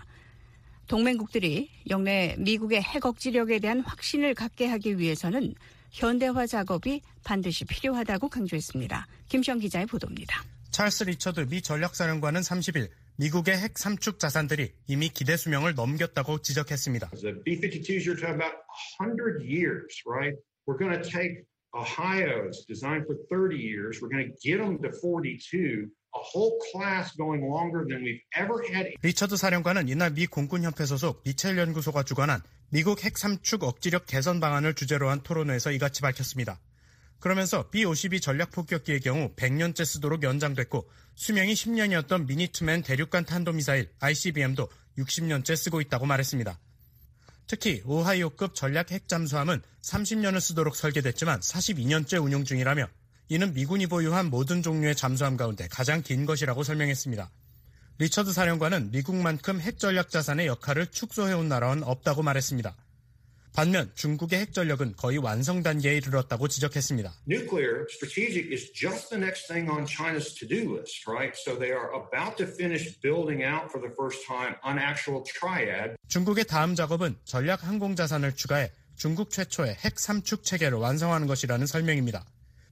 동맹국들이 영내 미국의 핵 억지력에 대한 확신을 갖게 하기 위해서는 현대화 작업이 반드시 필요하다고 강조했습니다. 김시영 기자의 보도입니다. 찰스 리처드 미 전략사령관은 삼십 일 미국의 핵 삼축 자산들이 이미 기대 수명을 넘겼다고 지적했습니다. The 비 피프티투s you're talking about one hundred years, right? We're going to take Ohio's designed for thirty years. We're going to get them to forty-two. A whole class going longer than we've ever had. 리처드 사령관은 이날 미 공군협회 소속 미첼 연구소가 주관한 미국 핵 삼축 억지력 개선 방안을 주제로 한 토론회에서 이같이 밝혔습니다. 그러면서 비 오십이 전략 폭격기의 경우 백 년째 쓰도록 연장됐고 수명이 십 년이었던 미니투맨 대륙간 탄도미사일 아이씨비엠도 육십 년째 쓰고 있다고 말했습니다. 특히 오하이오급 전략 핵 잠수함은 삼십 년을 쓰도록 설계됐지만 사십이 년째 운용 중이라며 이는 미군이 보유한 모든 종류의 잠수함 가운데 가장 긴 것이라고 설명했습니다. 리처드 사령관은 미국만큼 핵 전략 자산의 역할을 축소해온 나라는 없다고 말했습니다. 반면 중국의 핵 전력은 거의 완성 단계에 이르렀다고 지적했습니다. Nuclear strategic is just the next thing on China's to-do list, right? So they are about to finish building out for the first time an actual triad. 중국의 다음 작업은 전략 항공 자산을 추가해 중국 최초의 핵 삼축 체계를 완성하는 것이라는 설명입니다.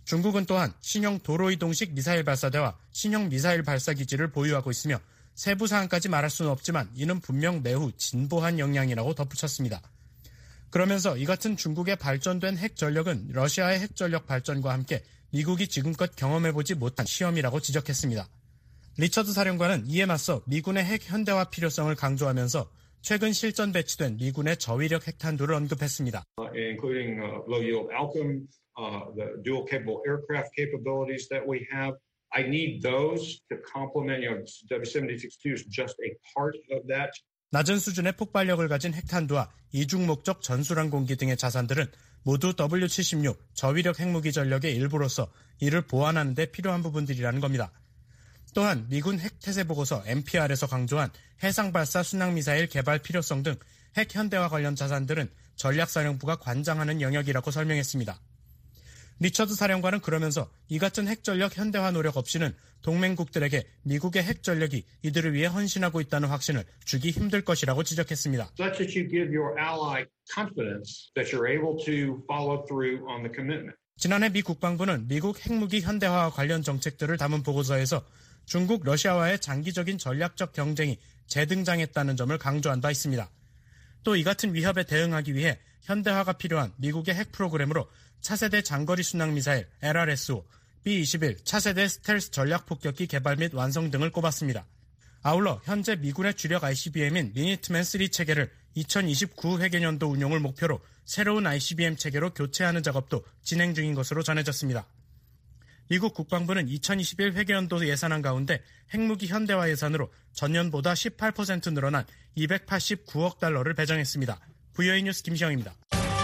중국은 또한 신형 도로이동식 미사일 발사대와 신형 미사일 발사기지를 보유하고 있으며 세부 사항까지 말할 수는 없지만 이는 분명 매우 진보한 역량이라고 덧붙였습니다. 그러면서 이 같은 중국의 발전된 핵 전력은 러시아의 핵 전력 발전과 함께 미국이 지금껏 경험해보지 못한 시험이라고 지적했습니다. 리처드 사령관은 이에 맞서 미군의 핵 현대화 필요성을 강조하면서 최근 실전 배치된 미군의 저위력 핵탄두를 언급했습니다. Including low-yield Alchem, the dual-capable aircraft capabilities that we have. I need those to complement, you know, W 칠백육십이 is just a part of that. 낮은 수준의 폭발력을 가진 핵탄두와 이중 목적 전술항 공기 등의 자산들은 모두 더블유 칠십육 저위력 핵무기 전력의 일부로서 이를 보완하는 데 필요한 부분들이라는 겁니다. 또한 미군 핵태세 보고서 엠피알에서 강조한 해상발사 순항미사일 개발 필요성 등 핵 현대화 관련 자산들은 전략사령부가 관장하는 영역이라고 설명했습니다. 리처드 사령관은 그러면서 이 같은 핵전력 현대화 노력 없이는 동맹국들에게 미국의 핵전력이 이들을 위해 헌신하고 있다는 확신을 주기 힘들 것이라고 지적했습니다. Such that you give your ally confidence that you're able to follow through on the commitment. 지난해 미 국방부는 미국 핵무기 현대화와 관련 정책들을 담은 보고서에서 중국, 러시아와의 장기적인 전략적 경쟁이 재등장했다는 점을 강조한 바 있습니다. 또 이 같은 위협에 대응하기 위해 현대화가 필요한 미국의 핵 프로그램으로 차세대 장거리 순항미사일 엘알에스오, 비 이십일 차세대 스텔스 전략폭격기 개발 및 완성 등을 꼽았습니다. 아울러 현재 미군의 주력 아이씨비엠인 미니트맨 쓰리 체계를 이천이십구 회계년도 운용을 목표로 새로운 아이씨비엠 체계로 교체하는 작업도 진행 중인 것으로 전해졌습니다. 미국 국방부는 이천이십일 회계연도 예산안 가운데 핵무기 현대화 예산으로 전년보다 십팔 퍼센트 늘어난 이백팔십구억 달러를 배정했습니다. 브이오에이 뉴스 김시영입니다.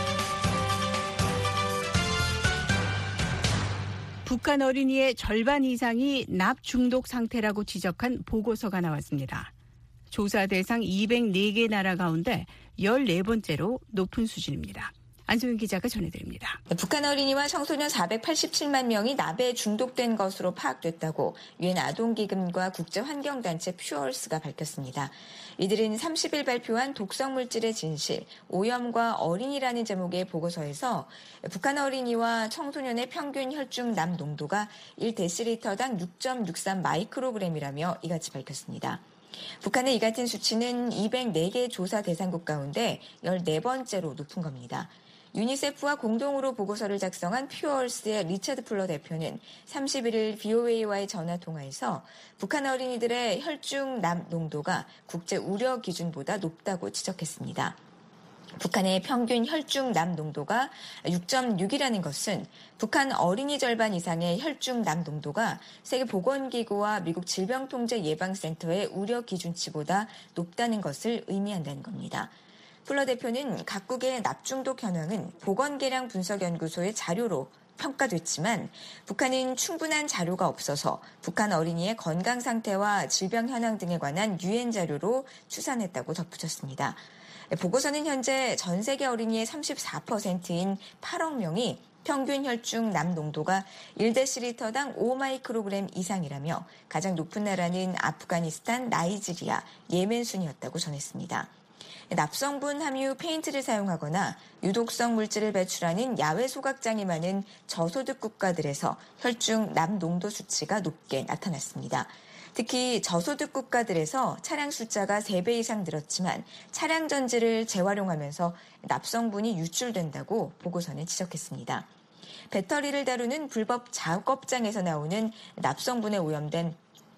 북한 어린이의 절반 이상이 납 중독 상태라고 지적한 보고서가 나왔습니다. 조사 대상 이백사 개 나라 가운데 열네 번째로 높은 수준입니다. 안소영 기자가 전해드립니다. 북한 어린이와 청소년 사백팔십칠만 명이 납에 중독된 것으로 파악됐다고 유엔 아동기금과 국제환경단체 퓨얼스가 밝혔습니다. 이들은 삼십 일 발표한 독성물질의 진실, 오염과 어린이라는 제목의 보고서에서 북한 어린이와 청소년의 평균 혈중 납 농도가 일 데시리터당 육 점 육삼 마이크로그램이라며 이같이 밝혔습니다. 북한의 이 같은 수치는 이백사 개 조사 대상국 가운데 열네 번째로 높은 겁니다. 유니세프와 공동으로 보고서를 작성한 퓨얼스의 리처드 플러 대표는 삼십일 일 브이오에이와의 전화통화에서 북한 어린이들의 혈중 납 농도가 국제 우려 기준보다 높다고 지적했습니다. 북한의 평균 혈중 납 농도가 육 점 육이라는 것은 북한 어린이 절반 이상의 혈중 납 농도가 세계보건기구와 미국 질병통제예방센터의 우려 기준치보다 높다는 것을 의미한다는 겁니다. 플러 대표는 각국의 납중독 현황은 보건계량 분석연구소의 자료로 평가됐지만 북한은 충분한 자료가 없어서 북한 어린이의 건강 상태와 질병 현황 등에 관한 유엔 자료로 추산했다고 덧붙였습니다. 보고서는 현재 전 세계 어린이의 삼십사 퍼센트인 팔억 명이 평균 혈중 납 농도가 일 데시리터당 오 마이크로그램 이상이라며 가장 높은 나라는 아프가니스탄, 나이지리아, 예멘 순이었다고 전했습니다. 납성분 함유 페인트를 사용하거나 유독성 물질을 배출하는 야외 소각장이 많은 저소득 국가들에서 혈중 납 농도 수치가 높게 나타났습니다. 특히 저소득 국가들에서 차량 숫자가 세 배 이상 늘었지만 차량 전지를 재활용하면서 납성분이 유출된다고 보고서는 지적했습니다. 배터리를 다루는 불법 작업장에서 나오는 납성분에 오염된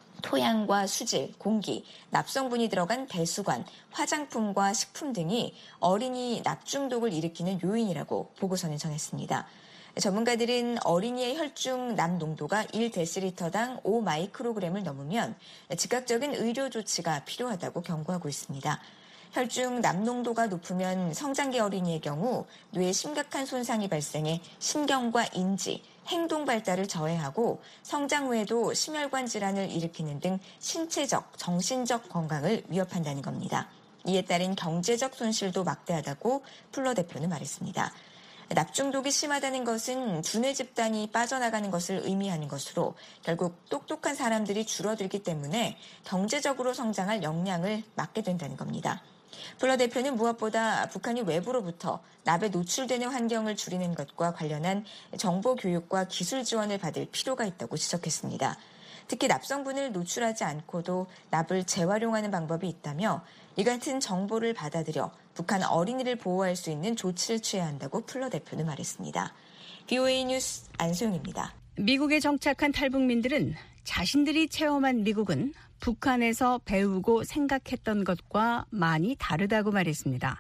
토양과 수질, 공기, 납성분이 들어간 배수관, 화장품과 식품 등이 어린이 납중독을 일으키는 요인이라고 보고서는 전했습니다. 전문가들은 어린이의 혈중 납 농도가 일 데시리터당 오 마이크로그램을 넘으면 즉각적인 의료 조치가 필요하다고 경고하고 있습니다. 혈중 납 농도가 높으면 성장기 어린이의 경우 뇌에 심각한 손상이 발생해 신경과 인지, 행동 발달을 저해하고 성장 후에도 심혈관 질환을 일으키는 등 신체적, 정신적 건강을 위협한다는 겁니다. 이에 따른 경제적 손실도 막대하다고 플러 대표는 말했습니다. 납중독이 심하다는 것은 두뇌 집단이 빠져나가는 것을 의미하는 것으로 결국 똑똑한 사람들이 줄어들기 때문에 경제적으로 성장할 역량을 막게 된다는 겁니다. 플러 대표는 무엇보다 북한이 외부로부터 납에 노출되는 환경을 줄이는 것과 관련한 정보 교육과 기술 지원을 받을 필요가 있다고 지적했습니다. 특히 납성분을 노출하지 않고도 납을 재활용하는 방법이 있다며 이 같은 정보를 받아들여 북한 어린이를 보호할 수 있는 조치를 취해야 한다고 플러 대표는 말했습니다. 브이오에이 뉴스 안소영입니다. 미국에 정착한 탈북민들은 자신들이 체험한 미국은 북한에서 배우고 생각했던 것과 많이 다르다고 말했습니다.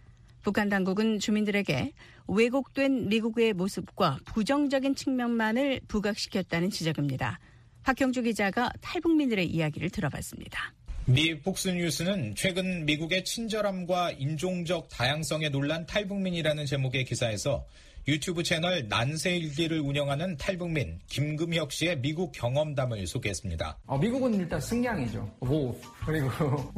북한 당국은 주민들에게 왜곡된 미국의 모습과 부정적인 측면만을 부각시켰다는 지적입니다. 박형주 기자가 탈북민들의 이야기를 들어봤습니다. 미 폭스뉴스는 최근 미국의 친절함과 인종적 다양성에 놀란 탈북민이라는 제목의 기사에서 유튜브 채널 난세일기를 운영하는 탈북민 김금혁 씨의 미국 경험담을 소개했습니다. 어, 미국은 일단 승량이죠. 뭐 그리고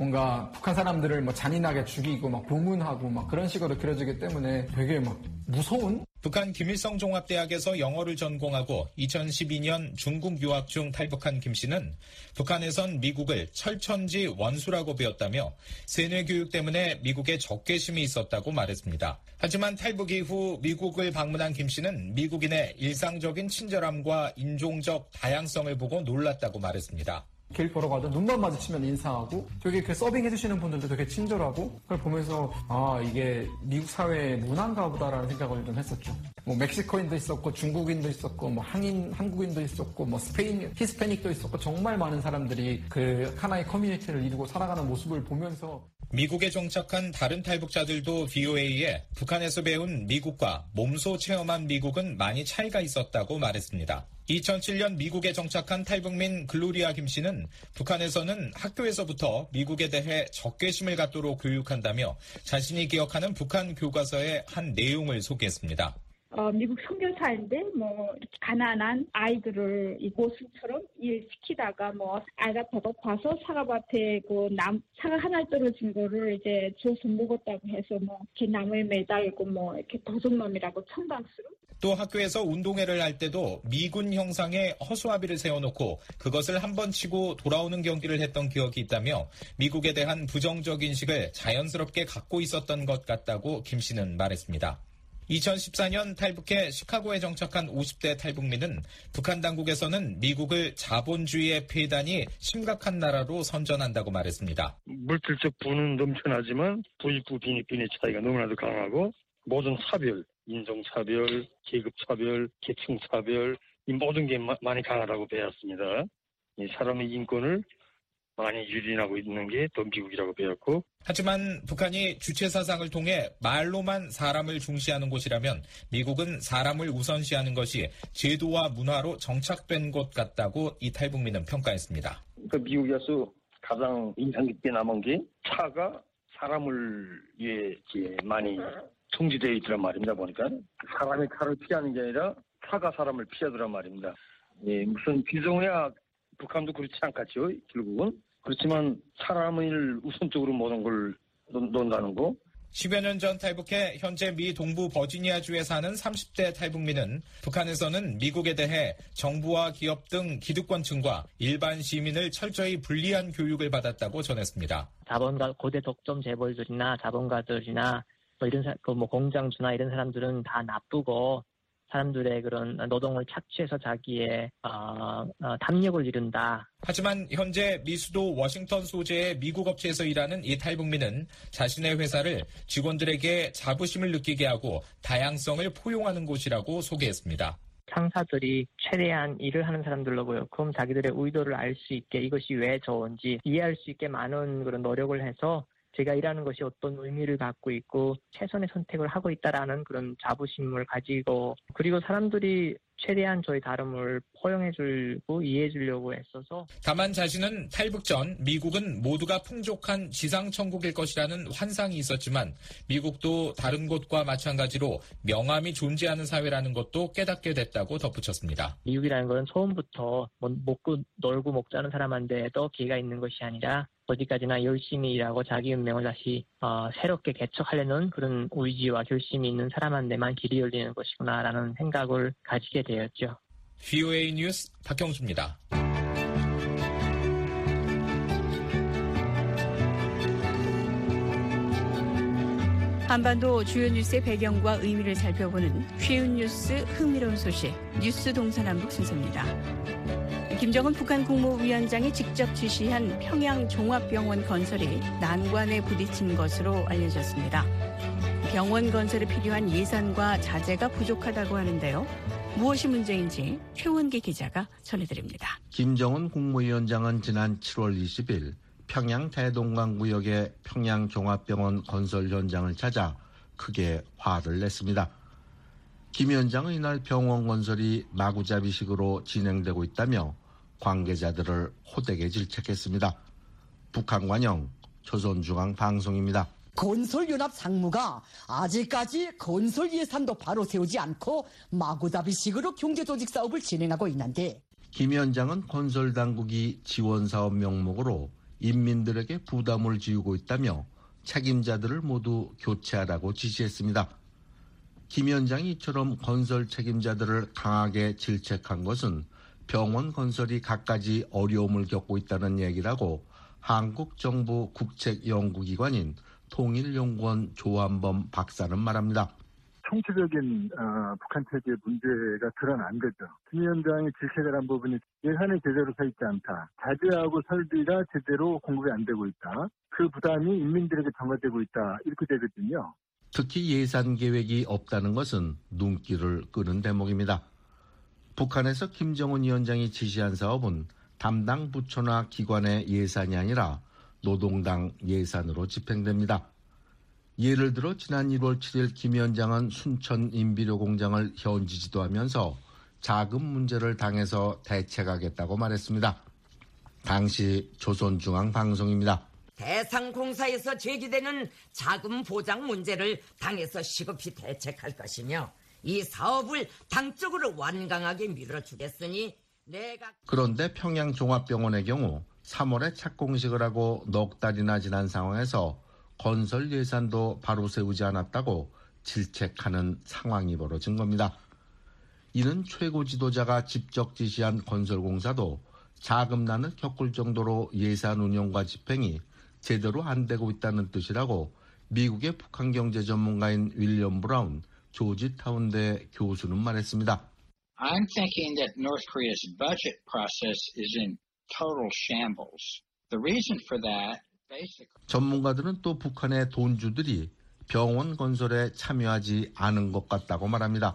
뭔가 북한 사람들을 뭐 잔인하게 죽이고 막 고문하고 막 그런 식으로 그려지기 때문에 되게 막 무서운? 북한 김일성 종합대학에서 영어를 전공하고 이천십이 년 중국 유학 중 탈북한 김 씨는 북한에선 미국을 철천지 원수라고 배웠다며 세뇌 교육 때문에 미국에 적개심이 있었다고 말했습니다. 하지만 탈북 이후 미국을 방문한 김 씨는 미국인의 일상적인 친절함과 인종적 다양성을 보고 놀랐다고 말했습니다. 길 걸어가도 눈만 마주치면 인사하고 되게 그 서빙해주시는 분들도 되게 친절하고 그걸 보면서 아 이게 미국 사회의 문화인가 보다라는 생각을 좀 했었죠. 뭐 멕시코인도 있었고 중국인도 있었고 뭐 한인 한국인도 있었고 뭐 스페인 히스패닉도 있었고 정말 많은 사람들이 그 하나의 커뮤니티를 이루고 살아가는 모습을 보면서 미국에 정착한 다른 탈북자들도 브이오에이에 북한에서 배운 미국과 몸소 체험한 미국은 많이 차이가 있었다고 말했습니다. 이천칠 년 미국에 정착한 탈북민 글로리아 김 씨는 북한에서는 학교에서부터 미국에 대해 적개심을 갖도록 교육한다며 자신이 기억하는 북한 교과서의 한 내용을 소개했습니다. 어, 미국 선교사인데 뭐 가난한 아이들을 이 모습처럼 일시키다가 뭐 아이가 배고파서 사과밭에 그 남 사과 하나 떨어진 거를 이제 줘서 먹었다고 해서 뭐 이렇게 나무에 매달고 뭐 이렇게 도둑놈이라고 청당스러워. 또 학교에서 운동회를 할 때도 미군 형상의 허수아비를 세워놓고 그것을 한번 치고 돌아오는 경기를 했던 기억이 있다며 미국에 대한 부정적 인식을 자연스럽게 갖고 있었던 것 같다고 김 씨는 말했습니다. 이천십사 년 탈북해 시카고에 정착한 오십 대 탈북민은 북한 당국에서는 미국을 자본주의의 폐단이 심각한 나라로 선전한다고 말했습니다. 물질적 부는 넘쳐나지만 부익부 빈익빈의 차이가 너무나도 강하고 모든 사별, 인종차별, 계급차별, 계층차별 이 모든 게 마, 많이 강하다고 배웠습니다. 이 사람의 인권을 많이 유린하고 있는 게 또 미국이라고 배웠고 하지만 북한이 주체 사상을 통해 말로만 사람을 중시하는 곳이라면 미국은 사람을 우선시하는 것이 제도와 문화로 정착된 곳 같다고 이 탈북민은 평가했습니다. 그 미국에서 가장 인상 깊게 남은 게 차가 사람을 위해 많이 통지되어 있더란 말입니다. 보니까 사람이 차를 피하는 게 아니라 차가 사람을 피하더란 말입니다. 예, 무슨 비정의야 북한도 그렇지 않겠죠. 결국은. 그렇지만 사람을 우선적으로 모든 걸 논다는 거. 십여 년 전 탈북해 현재 미 동부 버지니아주에 사는 삼십 대 탈북민은 북한에서는 미국에 대해 정부와 기업 등 기득권층과 일반 시민을 철저히 분리한 교육을 받았다고 전했습니다. 자본가 고대 독점 재벌들이나 자본가들이나 뭐 이런 그 뭐 공장주나 이런 사람들은 다 나쁘고 사람들의 그런 노동을 착취해서 자기의 어, 어, 탐욕을 이룬다. 하지만 현재 미수도 워싱턴 소재의 미국 업체에서 일하는 이 탈북민은 자신의 회사를 직원들에게 자부심을 느끼게 하고 다양성을 포용하는 곳이라고 소개했습니다. 상사들이 최대한 일을 하는 사람들로 보였고 자기들의 의도를 알 수 있게 이것이 왜 좋은지 이해할 수 있게 많은 그런 노력을 해서 제가 일하는 것이 어떤 의미를 갖고 있고 최선의 선택을 하고 있다라는 그런 자부심을 가지고 그리고 사람들이 최대한 저희 다름을 포용해주고 이해해주려고 했어서 다만 자신은 탈북 전 미국은 모두가 풍족한 지상천국일 것이라는 환상이 있었지만 미국도 다른 곳과 마찬가지로 명함이 존재하는 사회라는 것도 깨닫게 됐다고 덧붙였습니다. 미국이라는 건 처음부터 먹고 놀고 먹자는 사람한테도 기회가 있는 것이 아니라 어디까지나 열심히 일하고 자기 운명을 다시 어, 새롭게 개척하려는 그런 의지와 결심이 있는 사람한테만 길이 열리는 것이구나라는 생각을 가지게 되었죠. 브이오에이 뉴스 박형수입니다. 한반도 주요 뉴스의 배경과 의미를 살펴보는 쉬운 뉴스, 흥미로운 소식, 뉴스 동서남북 순서입니다. 김정은 북한 국무위원장이 직접 지시한 평양 종합병원 건설이 난관에 부딪힌 것으로 알려졌습니다. 병원 건설에 필요한 예산과 자재가 부족하다고 하는데요. 무엇이 문제인지 최원기 기자가 전해드립니다. 김정은 국무위원장은 지난 칠월 이십일 평양 대동강구역의 평양 종합병원 건설 현장을 찾아 크게 화를 냈습니다. 김 위원장은 이날 병원 건설이 마구잡이식으로 진행되고 있다며 관계자들을 호되게 질책했습니다. 북한 관영 조선중앙방송입니다. 건설연합 상무가 아직까지 건설 예산도 바로 세우지 않고 마구잡이식으로 경제조직 사업을 진행하고 있는데 김 위원장은 건설 당국이 지원사업 명목으로 인민들에게 부담을 지우고 있다며 책임자들을 모두 교체하라고 지시했습니다. 김 위원장이 이처럼 건설 책임자들을 강하게 질책한 것은 병원 건설이 갖가지 어려움을 겪고 있다는 얘기라고 한국 정부 국책연구기관인 통일연구원 조한범 박사는 말합니다. 총체적인 어, 북한 체제 문제가 드러난 거죠. 김 위원장이 질책을 한 부분이 예산이 제대로 서 있지 않다. 자재하고 설비가 제대로 공급이 안 되고 있다. 그 부담이 인민들에게 전가되고 있다. 이렇게 되거든요. 특히 예산 계획이 없다는 것은 눈길을 끄는 대목입니다. 북한에서 김정은 위원장이 지시한 사업은 담당 부처나 기관의 예산이 아니라 노동당 예산으로 집행됩니다. 예를 들어 지난 일월 칠일 김 위원장은 순천 인비료 공장을 현지 지도하면서 자금 문제를 당해서 대책하겠다고 말했습니다. 당시 조선중앙방송입니다. 대상공사에서 제기되는 자금 보장 문제를 당에서 시급히 대책할 것이며 이 사업을 당적으로 완강하게 밀어주겠으니 내가... 그런데 평양종합병원의 경우 삼월에 착공식을 하고 넉 달이나 지난 상황에서 건설 예산도 바로 세우지 않았다고 질책하는 상황이 벌어진 겁니다. 이는 최고 지도자가 직접 지시한 건설공사도 자금난을 겪을 정도로 예산 운영과 집행이 제대로 안 되고 있다는 뜻이라고 미국의 북한 경제 전문가인 윌리엄 브라운 조지타운대 교수는 말했습니다. I'm thinking that North Korea's budget process is in total shambles. The reason for that 전문가들은 또 북한의 돈주들이 병원 건설에 참여하지 않은 것 같다고 말합니다.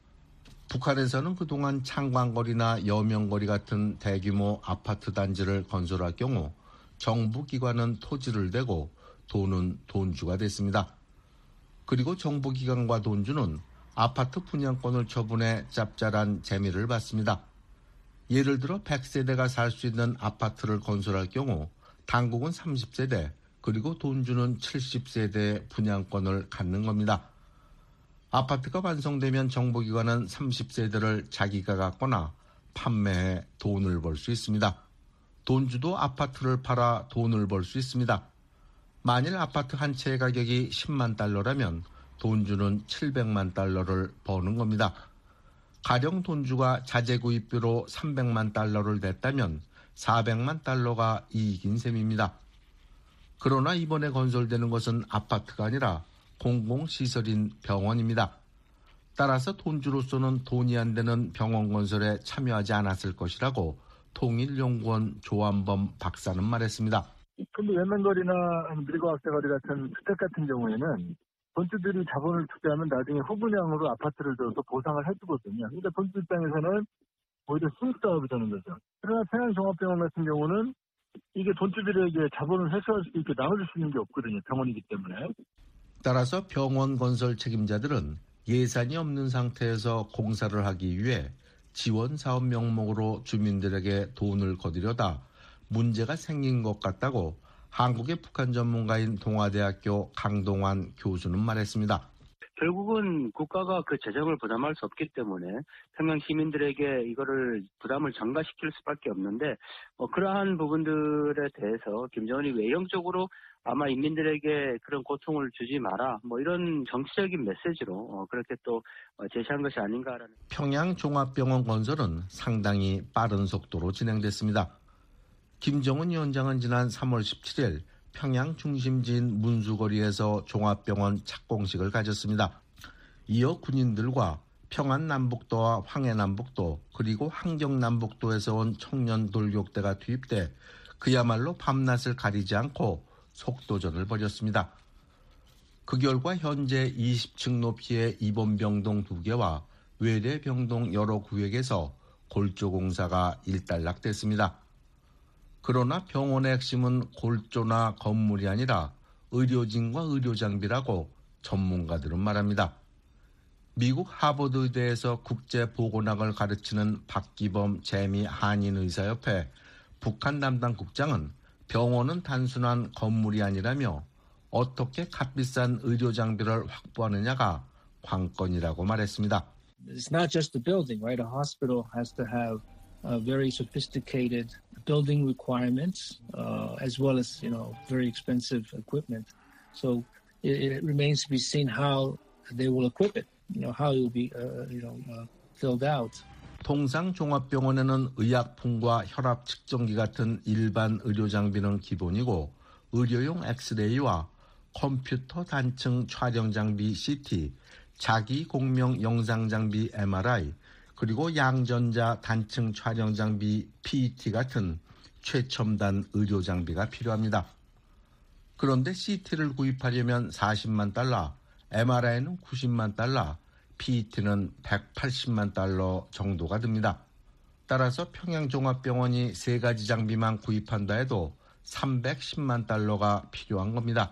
북한에서는 그동안 창광거리나 여명거리 같은 대규모 아파트 단지를 건설할 경우 정부 기관은 토지를 대고 돈은 돈주가 됐습니다. 그리고 정부 기관과 돈주는 아파트 분양권을 처분해 짭짤한 재미를 받습니다. 예를 들어 백 세대가 살 수 있는 아파트를 건설할 경우 당국은 삼십 세대, 그리고 돈주는 칠십 세대 분양권을 갖는 겁니다. 아파트가 완성되면 정부기관은 삼십 세대를 자기가 갖거나 판매해 돈을 벌 수 있습니다. 돈주도 아파트를 팔아 돈을 벌 수 있습니다. 만일 아파트 한 채의 가격이 십만 달러라면 돈주는 칠백만 달러를 버는 겁니다. 가령 돈주가 자재 구입비로 삼백만 달러를 냈다면 사백만 달러가 이익인 셈입니다. 그러나 이번에 건설되는 것은 아파트가 아니라 공공시설인 병원입니다. 따라서 돈주로서는 돈이 안 되는 병원 건설에 참여하지 않았을 것이라고 통일연구원 조한범 박사는 말했습니다. 근데 연맹거리나 밀고학대거리 같은 주택 같은 경우에는 돈주들이 자본을 투자하면 나중에 후분양으로 아파트를 들어서 보상을 해주거든요. 그러니까 돈주 입장에서는 오히려 수익사업이 되는 거죠. 그러나 평양종합병원 같은 경우는 이게 돈주들에게 자본을 회수할 수 있게 나눠줄 수 있는 게 없거든요. 병원이기 때문에. 따라서 병원 건설 책임자들은 예산이 없는 상태에서 공사를 하기 위해 지원사업 명목으로 주민들에게 돈을 거두려다 문제가 생긴 것 같다고 한국의 북한 전문가인 동아대학교 강동환 교수는 말했습니다. 결국은 국가가 그 재정을 부담할 수 없기 때문에 평양 시민들에게 이거를 부담을 전가시킬 수밖에 없는데 어, 그러한 부분들에 대해서 김정은이 외형적으로 아마 인민들에게 그런 고통을 주지 마라 뭐 이런 정치적인 메시지로 어, 그렇게 또 어, 제시한 것이 아닌가라는. 평양 종합병원 건설은 상당히 빠른 속도로 진행됐습니다. 김정은 위원장은 지난 삼월 십칠일 평양 중심지인 문수거리에서 종합병원 착공식을 가졌습니다. 이어 군인들과 평안남북도와 황해남북도 그리고 함경남북도에서 온 청년 돌격대가 투입돼 그야말로 밤낮을 가리지 않고 속도전을 벌였습니다. 그 결과 현재 이십 층 높이의 입원병동 두 개와 외래병동 여러 구역에서 골조 공사가 일단락됐습니다. 그러나 병원의 핵심은 골조나 건물이 아니라 의료진과 의료장비라고 전문가들은 말합니다. 미국 하버드 의대에서 국제보건학을 가르치는 박기범 재미 한인의사협회 북한 담당 국장은 병원은 단순한 건물이 아니라며 어떻게 값비싼 의료장비를 확보하느냐가 관건이라고 말했습니다. It's not just the building, right? A hospital has to have uh, very sophisticated building requirements, uh, as well as, you know, very expensive equipment. So it, it remains to be seen how they will equip it, you know, how it will be, uh, you know, uh, filled out. 통상종합병원에는 의약품과 혈압 측정기 같은 일반 의료장비는 기본이고 의료용 엑스레이와 컴퓨터 단층 촬영 장비 씨티, 자기 공명 영상 장비 엠알아이, 그리고 양전자 단층 촬영 장비 피이티 같은 최첨단 의료 장비가 필요합니다. 그런데 씨티를 구입하려면 사십만 달러, 엠알아이는 구십만 달러, 피이티는 백팔십만 달러 정도가 듭니다. 따라서 평양종합병원이 세 가지 장비만 구입한다 해도 삼백십만 달러가 필요한 겁니다.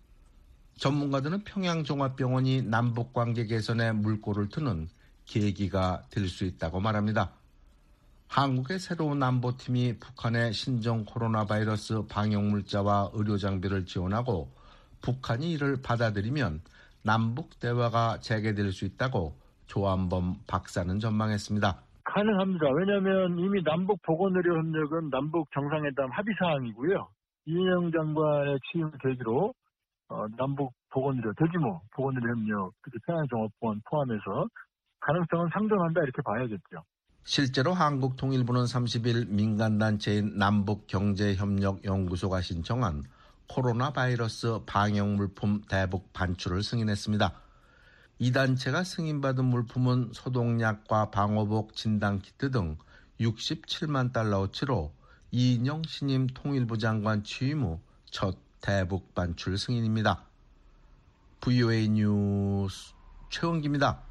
전문가들은 평양종합병원이 남북관계 개선에 물꼬를 트는 계기가 될 수 있다고 말합니다. 한국의 새로운 안보팀이 북한의 신종 코로나 바이러스 방역물자와 의료장비를 지원하고 북한이 이를 받아들이면 남북 대화가 재개될 수 있다고 조한범 박사는 전망했습니다. 가능합니다. 왜냐하면 이미 남북 보건의료협력은 남북 정상회담 합의사항이고요. 이인영 장관의 취임 계기로 어, 남북 보건의료, 대규모 보건의료협력, 특히 평양종합병원 포함해서 가능성은 상존한다 이렇게 봐야겠죠. 실제로 한국통일부는 삼십일 민간단체인 남북경제협력연구소가 신청한 코로나 바이러스 방역물품 대북 반출을 승인했습니다. 이 단체가 승인받은 물품은 소독약과 방호복 진단키트 등 육십칠만 달러어치로 이인영 신임 통일부 장관 취임 후 첫 대북 반출 승인입니다. 브이오에이 뉴스 최원기입니다.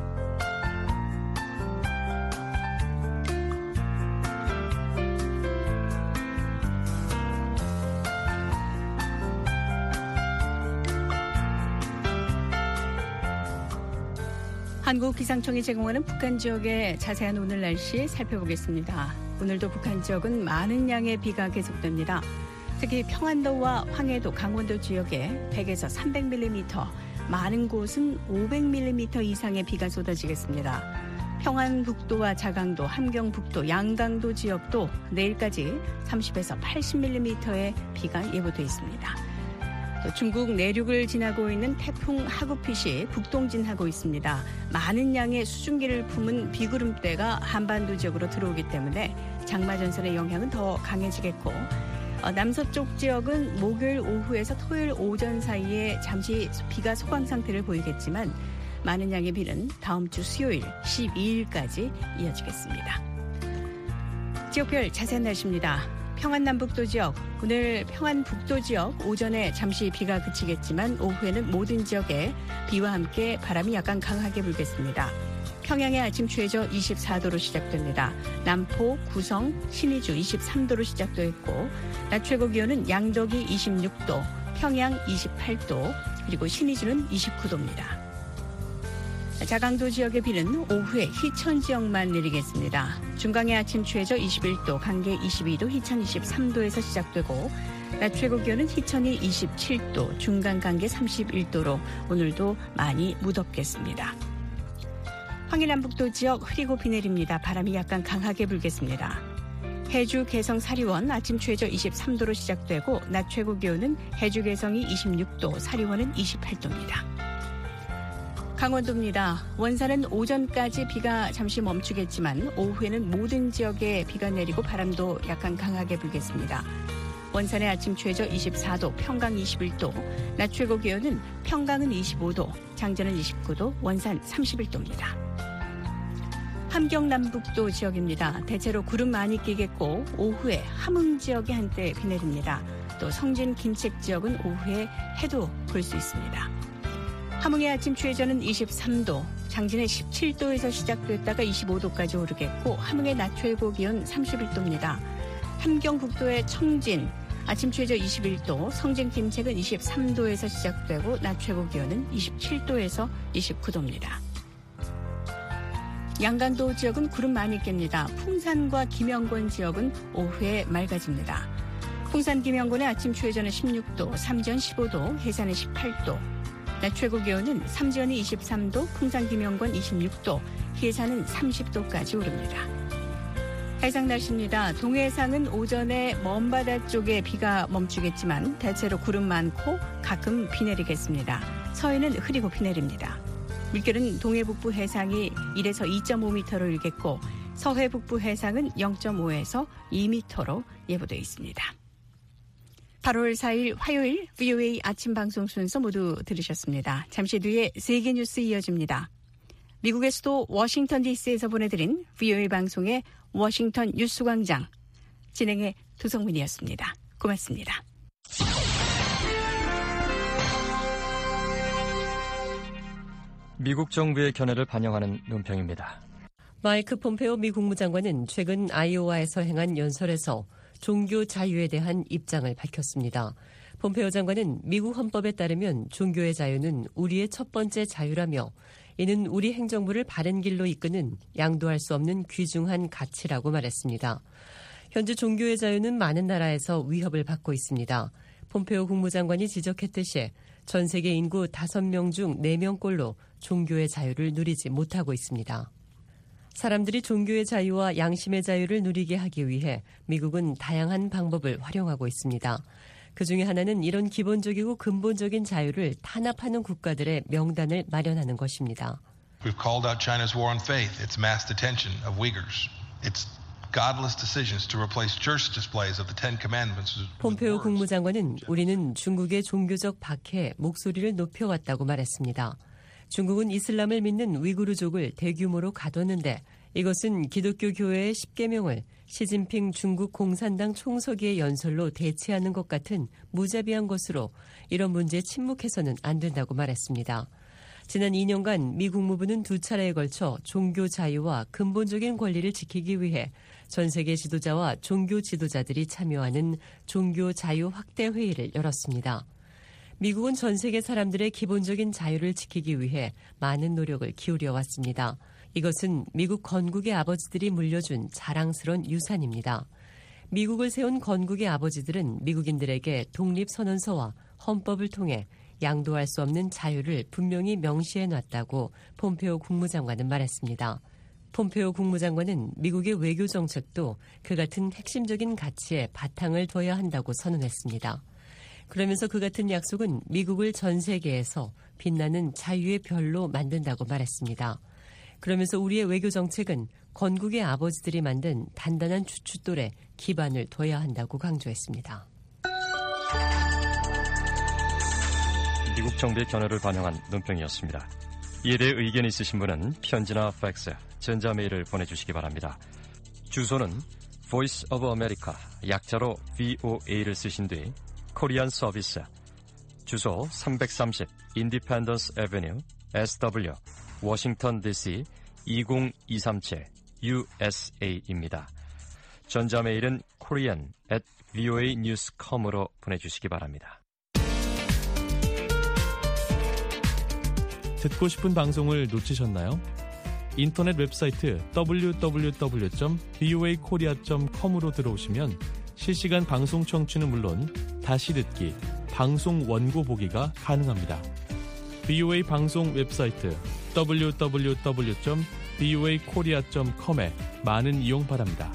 한국기상청이 제공하는 북한 지역의 자세한 오늘 날씨 살펴보겠습니다. 오늘도 북한 지역은 많은 양의 비가 계속됩니다. 특히 평안도와 황해도, 강원도 지역에 백에서 삼백 밀리미터, 많은 곳은 오백 밀리미터 이상의 비가 쏟아지겠습니다. 평안북도와 자강도, 함경북도, 양강도 지역도 내일까지 삼십에서 팔십 밀리미터의 비가 예보돼 있습니다. 또 중국 내륙을 지나고 있는 태풍 하구핏이 북동진하고 있습니다. 많은 양의 수증기를 품은 비구름대가 한반도 지역으로 들어오기 때문에 장마전선의 영향은 더 강해지겠고, 어, 남서쪽 지역은 목요일 오후에서 토요일 오전 사이에 잠시 비가 소강 상태를 보이겠지만 많은 양의 비는 다음 주 수요일 십이일까지 이어지겠습니다. 지역별 자세한 날씨입니다. 평안남북도 지역, 오늘 평안북도 지역 오전에 잠시 비가 그치겠지만 오후에는 모든 지역에 비와 함께 바람이 약간 강하게 불겠습니다. 평양의 아침 최저 이십사도로 시작됩니다. 남포, 구성, 신의주 이십삼도로 시작됐고 낮 최고 기온은 양덕이 이십육도, 평양 이십팔도, 그리고 신의주는 이십구도입니다. 자강도 지역의 비는 오후에 희천 지역만 내리겠습니다. 중강의 아침 최저 이십일도, 강계 이십이도, 희천 이십삼도에서 시작되고 낮 최고 기온은 희천이 이십칠 도, 중간 간계 삼십일 도로 오늘도 많이 무덥겠습니다. 황해남북도 지역 흐리고 비 내립니다. 바람이 약간 강하게 불겠습니다. 해주 개성 사리원 아침 최저 이십삼 도로 시작되고 낮 최고 기온은 해주 개성이 이십육 도, 사리원은 이십팔 도입니다. 강원도입니다. 원산은 오전까지 비가 잠시 멈추겠지만 오후에는 모든 지역에 비가 내리고 바람도 약간 강하게 불겠습니다. 원산의 아침 최저 이십사 도, 평강 이십일 도, 낮 최고 기온은 평강은 이십오 도, 장전은 이십구 도, 원산 삼십일 도입니다. 함경 남북도 지역입니다. 대체로 구름 많이 끼겠고 오후에 함흥 지역에 한때 비 내립니다. 또 성진 김책 지역은 오후에 해도 볼 수 있습니다. 함흥의 아침 최저는 이십삼 도, 장진의 십칠 도에서 시작됐다가 이십오 도까지 오르겠고 함흥의 낮 최고 기온 삼십일 도입니다. 함경북도의 청진, 아침 최저 이십일 도, 성진 김책은 이십삼 도에서 시작되고 낮 최고 기온은 이십칠 도에서 이십구 도입니다. 양간도 지역은 구름 많이 깹니다. 풍산과 김영권 지역은 오후에 맑아집니다. 풍산 김영권의 아침 최저는 십육 도, 삼지연 십오 도, 해산은 십팔 도, 낮 최고 기온은 삼지연이 이십삼 도, 풍산 김영권 이십육 도, 해산은 삼십 도까지 오릅니다. 해상 날씨입니다. 동해상은 오전에 먼바다 쪽에 비가 멈추겠지만 대체로 구름 많고 가끔 비 내리겠습니다. 서해는 흐리고 비 내립니다. 물결은 동해 북부 해상이 일에서 이 점 오 미터로 일겠고 서해 북부 해상은 영 점 오에서 이 미터로 예보되어 있습니다. 팔월 사일 화요일 브이오에이 아침 방송 순서 모두 들으셨습니다. 잠시 뒤에 세계 뉴스 이어집니다. 미국의 수도 워싱턴 디씨에서 보내드린 브이오에이 방송의 워싱턴 뉴스광장 진행의 두성민이었습니다. 고맙습니다. 미국 정부의 견해를 반영하는 논평입니다. 마이크 폼페오 미 국무장관은 최근 아이오와에서 행한 연설에서 종교 자유에 대한 입장을 밝혔습니다. 폼페오 장관은 미국 헌법에 따르면 종교의 자유는 우리의 첫 번째 자유라며 이는 우리 행정부를 바른 길로 이끄는 양도할 수 없는 귀중한 가치라고 말했습니다. 현재 종교의 자유는 많은 나라에서 위협을 받고 있습니다. 폼페오 국무장관이 지적했듯이 전 세계 인구 다섯 명 중 네 명꼴로 종교의 자유를 누리지 못하고 있습니다. 사람들이 종교의 자유와 양심의 자유를 누리게 하기 위해 미국은 다양한 방법을 활용하고 있습니다. 그중에 하나는 이런 기본적이고 근본적인 자유를 탄압하는 국가들의 명단을 마련하는 것입니다. We've called out China's war on faith, its mass detention of Uyghurs, its godless decisions to replace church displays of the Ten Commandments. 폼페오 국무장관은 우리는 중국의 종교적 박해에 목소리를 높여왔다고 말했습니다. 중국은 이슬람을 믿는 위구르족을 대규모로 가뒀는데 이것은 기독교 교회의 십계명을 시진핑 중국 공산당 총서기의 연설로 대체하는 것 같은 무자비한 것으로 이런 문제에 침묵해서는 안 된다고 말했습니다. 지난 이 년간 미 국무부는 두 차례에 걸쳐 종교 자유와 근본적인 권리를 지키기 위해 전 세계 지도자와 종교 지도자들이 참여하는 종교 자유 확대 회의를 열었습니다. 미국은 전 세계 사람들의 기본적인 자유를 지키기 위해 많은 노력을 기울여 왔습니다. 이것은 미국 건국의 아버지들이 물려준 자랑스러운 유산입니다. 미국을 세운 건국의 아버지들은 미국인들에게 독립선언서와 헌법을 통해 양도할 수 없는 자유를 분명히 명시해놨다고 폼페오 국무장관은 말했습니다. 폼페오 국무장관은 미국의 외교 정책도 그 같은 핵심적인 가치에 바탕을 둬야 한다고 선언했습니다. 그러면서 그 같은 약속은 미국을 전 세계에서 빛나는 자유의 별로 만든다고 말했습니다. 그러면서 우리의 외교 정책은 건국의 아버지들이 만든 단단한 추춧돌에 기반을 둬야 한다고 강조했습니다. 미국 정부의 견해를 반영한 논평이었습니다. 이에 대해 의견 있으신 분은 편지나 팩스, 전자메일을 보내주시기 바랍니다. 주소는 Voice of America, 약자로 브이오에이를 쓰신 뒤 코리안 서비스, 주소 삼백삼십 인디펜던스 애비뉴 에스더블유 워싱턴 디씨 이공이삼칠 유에스에이입니다. 전자메일은 korean at 브이오에이 뉴스 닷 컴으로 보내주시기 바랍니다. 듣고 싶은 방송을 놓치셨나요? 인터넷 웹사이트 더블유 더블유 더블유 점 브이오에이 코리아 점 컴으로 들어오시면 실시간 방송 청취는 물론 다시 듣기, 방송 원고 보기가 가능합니다. 브이오에이 방송 웹사이트 더블유 더블유 더블유 점 브이오에이 코리아 점 컴에 많은 이용 바랍니다.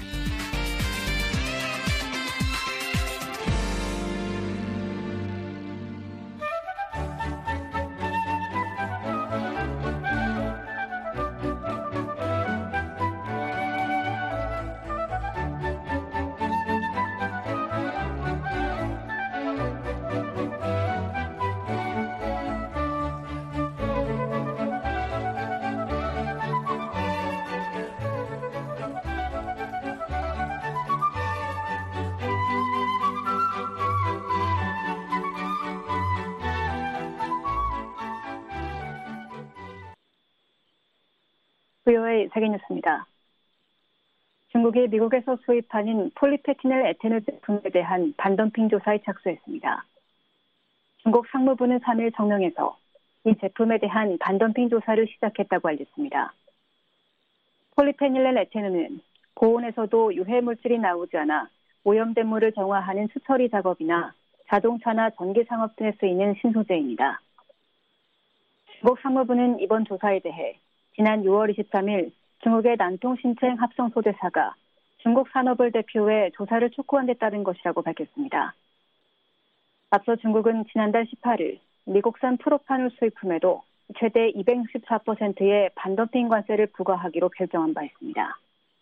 브이오에이 세계뉴스입니다. 중국이 미국에서 수입하는 폴리페티닐 에테놀 제품에 대한 반덤핑 조사에 착수했습니다. 중국 상무부는 삼 일 성명에서 이 제품에 대한 반덤핑 조사를 시작했다고 알렸습니다. 폴리페닐렌 에테놀은 고온에서도 유해 물질이 나오지 않아 오염된 물을 정화하는 수처리 작업이나 자동차나 전기 산업 등에 쓰이는 신소재입니다. 중국 상무부는 이번 조사에 대해 지난 유월 이십삼일 중국의 난통 신청 합성 소재사가 중국 산업을 대표해 조사를 촉구한 데 따른 것이라고 밝혔습니다. 앞서 중국은 지난달 십팔일 미국산 프로파놀 수입품에도 최대 이백육십사 퍼센트의 반덤핑 관세를 부과하기로 결정한 바 있습니다.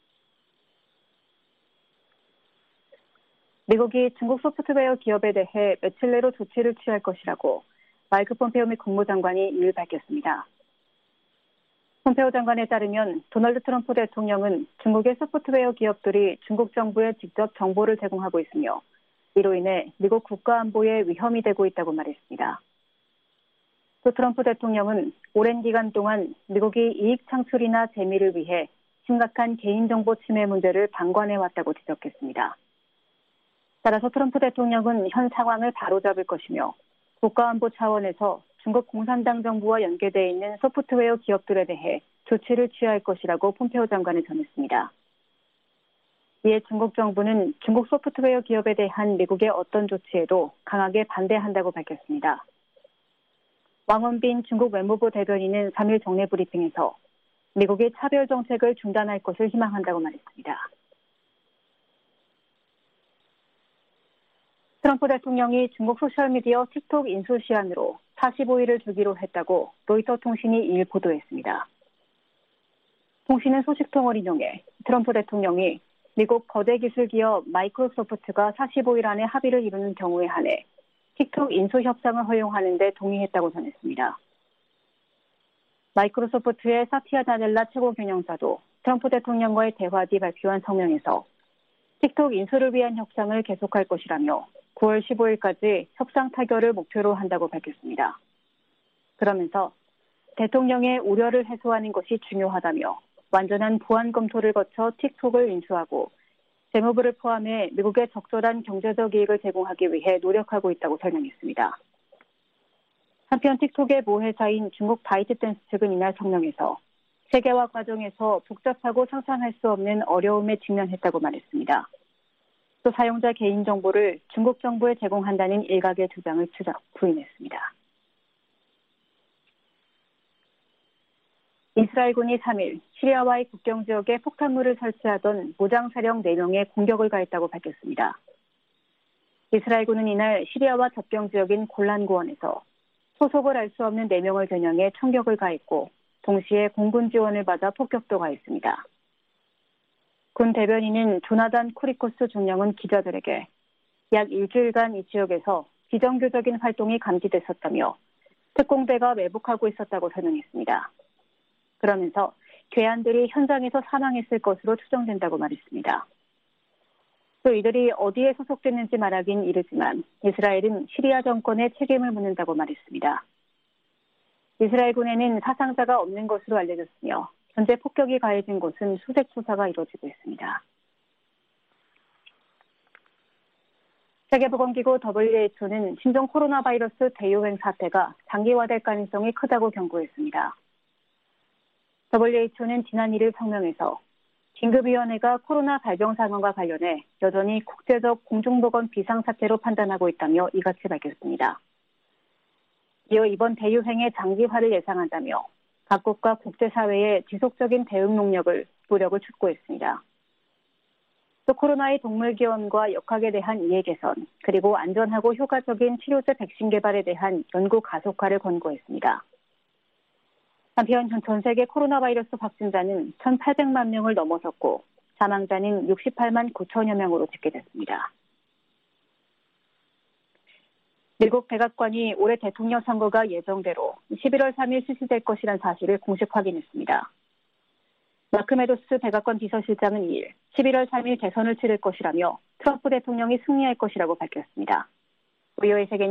미국이 중국 소프트웨어 기업에 대해 며칠 내로 조치를 취할 것이라고 마이크 폼페오 미 국무장관이 이일 밝혔습니다. 폼페오 장관에 따르면 도널드 트럼프 대통령은 중국의 소프트웨어 기업들이 중국 정부에 직접 정보를 제공하고 있으며 이로 인해 미국 국가안보에 위험이 되고 있다고 말했습니다. 또 트럼프 대통령은 오랜 기간 동안 미국이 이익 창출이나 재미를 위해 심각한 개인정보 침해 문제를 방관해왔다고 지적했습니다. 따라서 트럼프 대통령은 현 상황을 바로잡을 것이며 국가안보 차원에서 중국 공산당 정부와 연계되어 있는 소프트웨어 기업들에 대해 조치를 취할 것이라고 폼페오 장관은 전했습니다. 이에 중국 정부는 중국 소프트웨어 기업에 대한 미국의 어떤 조치에도 강하게 반대한다고 밝혔습니다. 왕원빈 중국 외무부 대변인은 삼일 정례 브리핑에서 미국이 차별 정책을 중단할 것을 희망한다고 말했습니다. 트럼프 대통령이 중국 소셜미디어 틱톡 인수 시한으로 사십오일을 주기로 했다고 로이터 통신이 이일 보도했습니다. 통신은 소식통을 인용해 트럼프 대통령이 미국 거대 기술 기업 마이크로소프트가 사십오일 안에 합의를 이루는 경우에 한해 틱톡 인수 협상을 허용하는 데 동의했다고 전했습니다. 마이크로소프트의 사티아 나델라 최고 경영자도 트럼프 대통령과의 대화 뒤 발표한 성명에서 틱톡 인수를 위한 협상을 계속할 것이라며 구월 십오일까지 협상 타결을 목표로 한다고 밝혔습니다. 그러면서 대통령의 우려를 해소하는 것이 중요하다며 완전한 보안 검토를 거쳐 틱톡을 인수하고 재무부를 포함해 미국에 적절한 경제적 이익을 제공하기 위해 노력하고 있다고 설명했습니다. 한편 틱톡의 모회사인 중국 바이트댄스 측은 이날 성명에서 세계화 과정에서 복잡하고 상상할 수 없는 어려움에 직면했다고 말했습니다. 또 사용자 개인정보를 중국 정부에 제공한다는 일각의 주장을 추적 부인했습니다. 이스라엘군이 삼일 시리아와의 국경 지역에 폭탄물을 설치하던 무장사령 네 명에 공격을 가했다고 밝혔습니다. 이스라엘군은 이날 시리아와 접경 지역인 골란고원에서 소속을 알 수 없는 네 명을 겨냥해 총격을 가했고 동시에 공군 지원을 받아 폭격도 가했습니다. 군 대변인은 조나단 쿠리코스 중령은 기자들에게 약 일주일간 이 지역에서 비정규적인 활동이 감지됐었다며 특공대가 매복하고 있었다고 설명했습니다. 그러면서 괴한들이 현장에서 사망했을 것으로 추정된다고 말했습니다. 또 이들이 어디에 소속됐는지 말하긴 이르지만 이스라엘은 시리아 정권에 책임을 묻는다고 말했습니다. 이스라엘군에는 사상자가 없는 것으로 알려졌으며 현재 폭격이 가해진 곳은 수색 조사가 이루어지고 있습니다. 세계보건기구 더블유에이치오는 신종 코로나 바이러스 대유행 사태가 장기화될 가능성이 크다고 경고했습니다. 더블유에이치오는 지난 일일 성명에서 긴급위원회가 코로나 발병 상황과 관련해 여전히 국제적 공중보건 비상사태로 판단하고 있다며 이같이 밝혔습니다. 이어 이번 대유행의 장기화를 예상한다며 각국과 국제사회의 지속적인 대응 능력을 노력을 촉구했습니다. 또 코로나의 동물 기원과 역학에 대한 이해 개선, 그리고 안전하고 효과적인 치료제 백신 개발에 대한 연구 가속화를 권고했습니다. 한편 전 세계 코로나 바이러스 확진자는 천팔백만 명을 넘어섰고 사망자는 육십팔만 구천여 명으로 집계됐습니다. 미국 백악관이 올해 대통령 선거가 예정대로 십일월 삼일 실시될 것이란 사실을 공식 확인했습니다. 마크 메도스 백악관 비서실장은 이일 십일월 삼일 대선을 치를 것이라며 트럼프 대통령이 승리할 것이라고 밝혔습니다. 브이오에이 세계